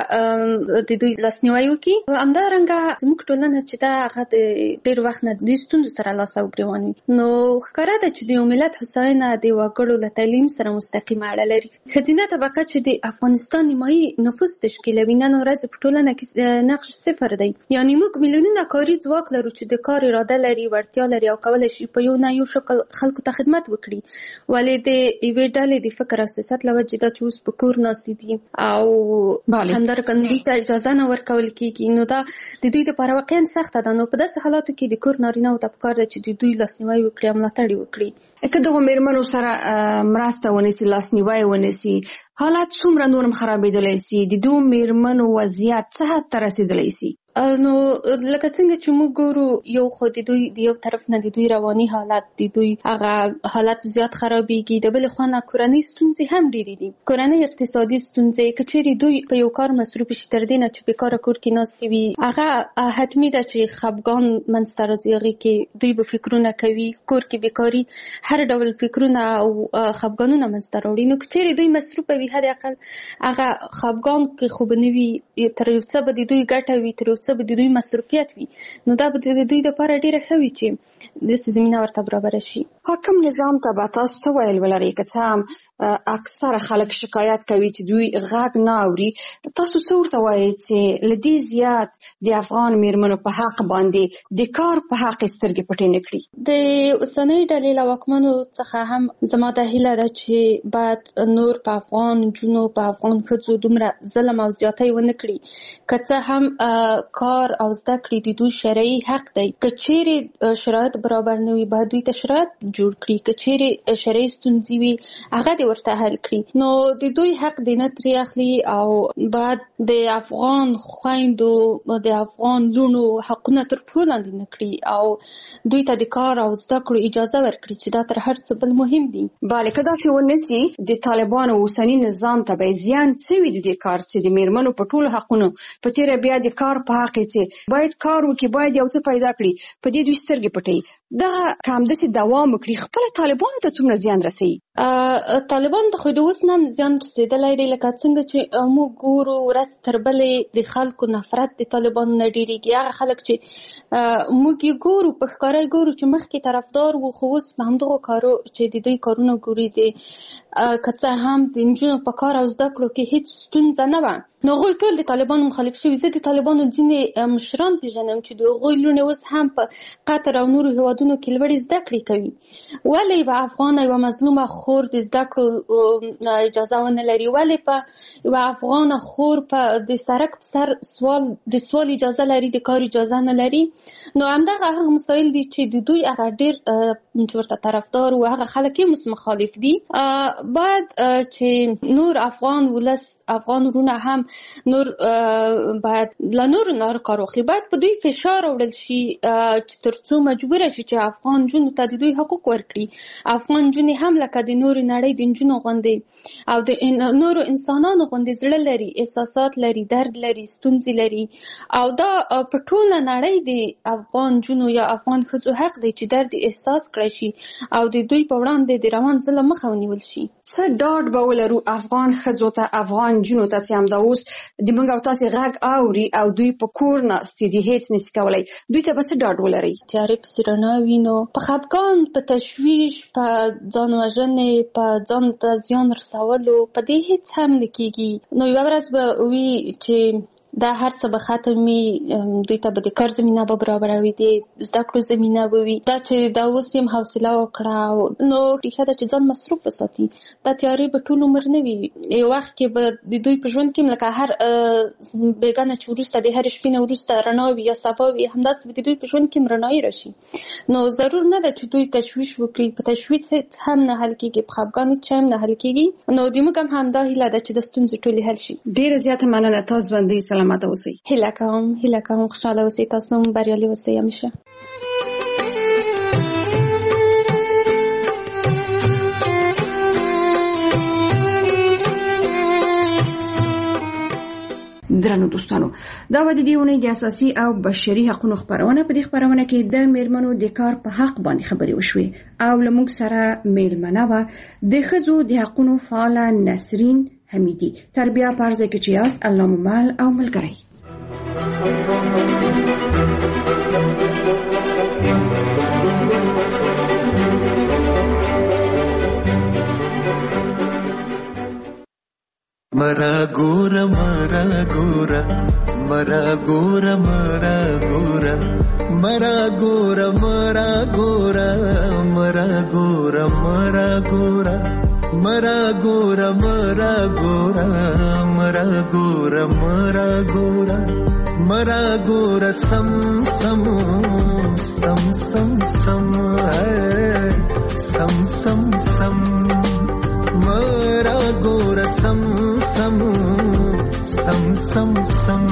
هغه د دوی لاسنیوی وکړي. همدارنګه زموږ ټولنه چې ده هغه د ډېر وخت نه د ستونزو سره لاس او ګرېوان وي. نو ښکاره ده چې د یو ملت هوساینه د وګړو له تعلیم سره مستقیمه اړه لري. ښځینه طبقه چې د افغانستان نیمایي نفوس تشکیلوي نن ورځ په ټولنه کې نقش صفر دی. یعنې موږ میلیونونه کاري ځواک لرو چې د کار اراده لري، وړتیا لري او کولی شي په یو نه یو شکل خلکو ته خدمت وکړي. ولې د یوې ډلې د فکر او سیاست له وجې دا چې اوس په کور ناستې دي او همدارنګه دوی ته اجازه نه ورکول کېږي، نو دا د دوی دپاره واقعا سخته ده. نو په داسې حالاتو کې د کور نارینه‌و ته پکار ده چې د دوی لاسنیوی وکړي او ملاتړ یې وکړي. که دغو میرمنو سره مرسته ونیسي، لاسنیوی ونیسي، حالات څومره نورم خرابېدلی سي؟ د دوو میرمنو وضعیت څه حد ته رسېدلی سي؟ نو لکه څنګه چې موږ ګورو یو خو د دوی د یو طرف نه د دوی رواني حالت د دوی هغه حالت زیات خرابېږي، د بلې خوا نه کورنۍ ستونزې هم ډېرې دي. کورنۍ اقتصادي ستونزې که چیرې دوی په یو کار مصروف شي تر دې نه چې بېکاره کور کې ناستې وي، هغه حتمي ده چې خفګان منځته راځي. هغې کې دوی به فکرونه کوي، کور کې بېکاري هر ډول فکرونه او خفګانونه منځته راوړي. نو که چیرې دوی مصروفه وي حد اقل هغه خفګان کې خو به نه وي، تر یو څه به د دوی ګټه وي، تر یو څه به د دوی مصروفیت وي. نو دا به د دوی دپاره ډېره ښه وي چې داسې زمینه ورته برابره شي. حاکم نظام ته به تاسو څه ویل ولرئ؟ که څه هم اکثره خلک شکایت کوي چې دوی غږ نه اوري، تاسو څه ورته وایئ چې له دې زیات د افغان میرمنو په حق باندې د کار په حق سترګې پټې نه کړي؟ د اوسنۍ ډلې له واکمنو څخه هم زما دا هیله ده چې باید نور په افغان نجونو په افغان ښځو دومره ظلم او زیاتی ونه کړي. که څه هم کار او زده کړې د دوی شرعي حق دی، که چیرې شرایط برابر نه وي باید دوی ته شرایط جوړ کړي، که چیرې شرعي ستونزې وي هغه دې ورته حل کړي. نو د دوی حق دې نه ترې اخلي او باید د افغان خویندو د افغان لوڼو حقونه تر پښو لاندې نه کړي او دوی ته د کار او زده کړو اجازه ورکړي چې دا تر هر څه بل مهم دي. بله، که داسې ونه سي د طالبانو اوسني نظام ته به زیان څه وي د دې کار چې د میرمنو په ټولو حقونو په تېره بیا د کار په حق چې باید کار وکړي، باید یو څه پیدا کړي، په دې دوی سترګې پټوي. دغه که همداسې دوام وکړي خپله طالبانو ته څومره زیان رسوي؟ طالبانو ته خو د اوس نه هم زیان رسېدلی دی. لکه څنګه چې موږ ګورو ورځ تر بلې د خلکو نفرت د طالبانو نه ډېرېږي. هغه خلک چې موږ یې ګورو په ښکاره یې ګورو چې مخکې طرفدار وو، خو اوس په همدغو کارو چې د دوی کارونه ګوري که څه هم د نجونو په کار او زده کړو کې هېڅ ستونزه نه وه، نو هغوی ټول د طالبانو مخالف شوي. زه د طالبانو ځینې مشران پېژنم چې د هغوی لوڼې اوس هم په قطر او نورو هېوادونو کې لوړې زده کړې کوي. ولې یوه افغانه یوه مظلومه خور د زده کړو اجازه ونه لري؟ ولې په یوه افغانه خور په د سړک په سر سوال اجازه لري، د کار اجازه نه لري؟ نو همدغه هغه مسایل دي چې د دوی هغه ډېر ورته طرفدار و، هغه خلک یې مخالف دي. باید چې نور افغان ولس، افغان وروڼه هم نور باید له نورو نه کار واخلي. باید په دوی فشار راوړل شي چې تر څو مجبوره شي چې افغان نجونو ته د دوی حقوق ورکړي. افغان نجونې هم لکه د نورو نړۍ د نجونو غوندې او د نورو انسانانو غوندې زړه لري، احساسات لري، درد لري، ستونزې لري، او دا په ټوله نړۍ د افغان نجونو یا افغان ښځو حق دی چې درد احساس کړی شي او د دوی په وړاندې د روان ظلم مخه ونیول شي. څه ډاډ به ولرو افغان ښځو ته، افغان نجونو ته چې همدا اوس اوس د موږ او تاسو غږ اوري او دوی په کور ناست دي هیڅ نشي کولای، دوی ته به څه ډاډ ولرئ؟ تیارې پسې رڼا وینو، په خفګان، په تشویش، په ځان وژنې، په ځان ته زیان رسولو، په دې هیڅ هم نه کېږي. نو یوه ورځ به وي چې دا هر څه به ختم وي، دوی ته به د کار زمینه به برابروي، د زده کړو زمینه به وي. دا چې دا اوس یم حوصله وکړه، نو ریښه ده چې ځان مصروف وساتي. دا تیارې به ټول عمر نه وي، یو وخت کې به د دوی په ژوند کې لکه هر بېګانه چې وروسته د هرې شپې نه وروسته رڼا وي یا سبا وي، همداسې به د دوی په ژوند کې رڼایي راشي. نو ضرور نه ده چې دوی تشویش وکړي، په تشویش هېڅ هم نه حل کېږي، په خفګان هېڅ هم نه حل کېږي. نو د موږ هم همدا هیله ده چې د ستونزې ټولې حل شي. ډېره زیاته مننه، تاسو باندې سلامت اوسئ. هیله کوم خوشحاله اوسئ، تاسو هم بریالي اوسئ همیشه. درنو دوستانو، دا و د دې اونۍ د اساسي او بشري حقوقو خبرونه. په دې خبرونه کې د میرمنو د کار په حق باندې خبرې وشوې او له موږ سره میرمنه وه د ښځو د حقوقو فعاله نسرین حمیدي. تر بیا په هر ځای کې چې یاست، الله مو مل او ملګری. मरा गोरा मरा गोरा मरा गोरा मरा गोरा मरा गोरा मरा गोरा मरा गोरा मरा गोरा मरा गोरा मरा गोरा मरा गोरा मरा गोरा मरा गोरा सम सम सम सम सम सम सम सम मरा गोरा सम सम सम सम सम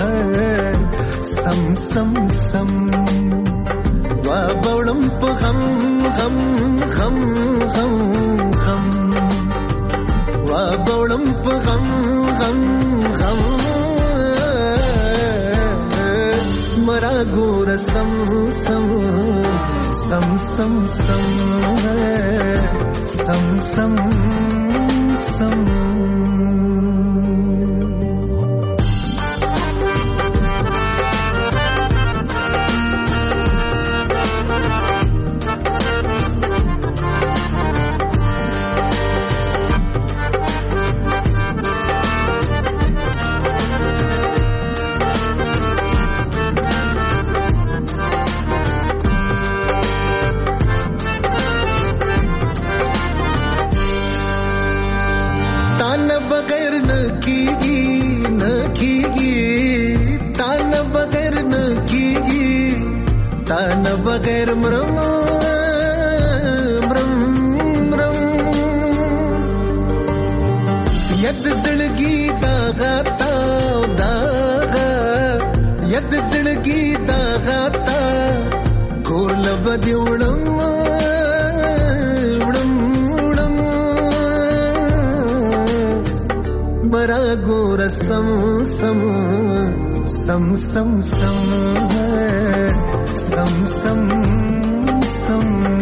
सम सम सम वा बौड़म प हम हम हम हम हम वा बौड़म प हम हम हम मरा गोरा सम सम सम सम सम सम सम सम तान बगैर मरम मरम मरम यद जिंदगी दागा ताव दागा यद जिंदगी दागा ता गोल बदी उड़म उड़म उड़म मरा गोर सम सम सम सम सम सम सम सम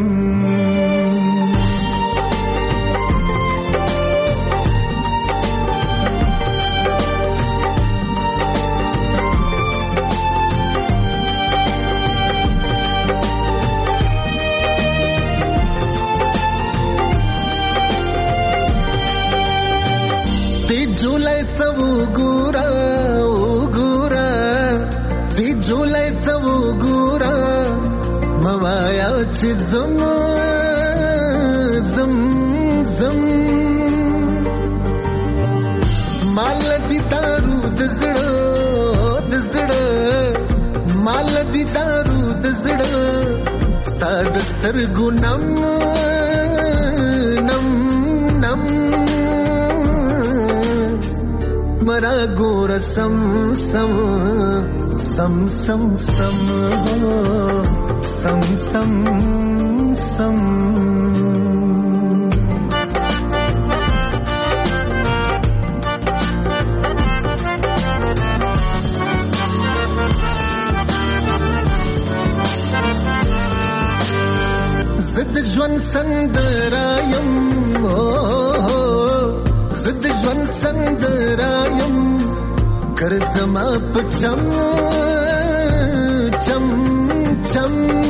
ते झुलायचं उगुरा उगुरा ते झुलायचं उगुरा मवायाची जम जम जम माल दी दारू दजड दजड माल दी दारू दजड स्तादस्तर गुनम नम नम मरा गोर सम सम सम सम सम सम सम सम जिद ज्वन संदरायम जिद ज्वन संदरायम कर जमा पचम चम चम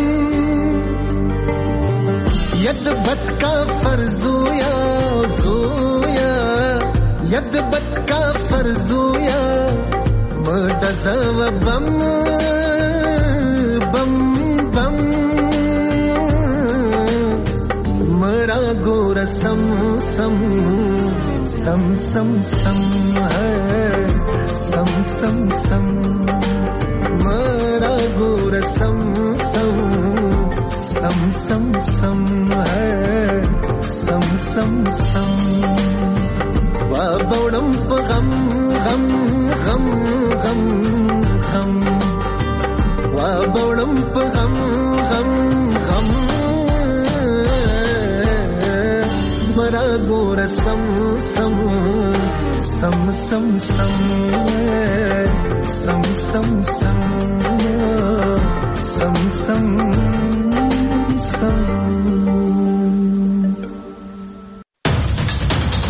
यद बत का फर्जूया जोया यद बत का फर्जूया मडसव बम बम बम मरा गोर सम सम सम सम सम है सम सम सम मरा गोर सम सम सम सम सम है सम सम सम वा बौड़म गम गम गम गम गम वा बौड़म गम गम गम मरा गोर सम सम सम सम सम सम सम सम सम सम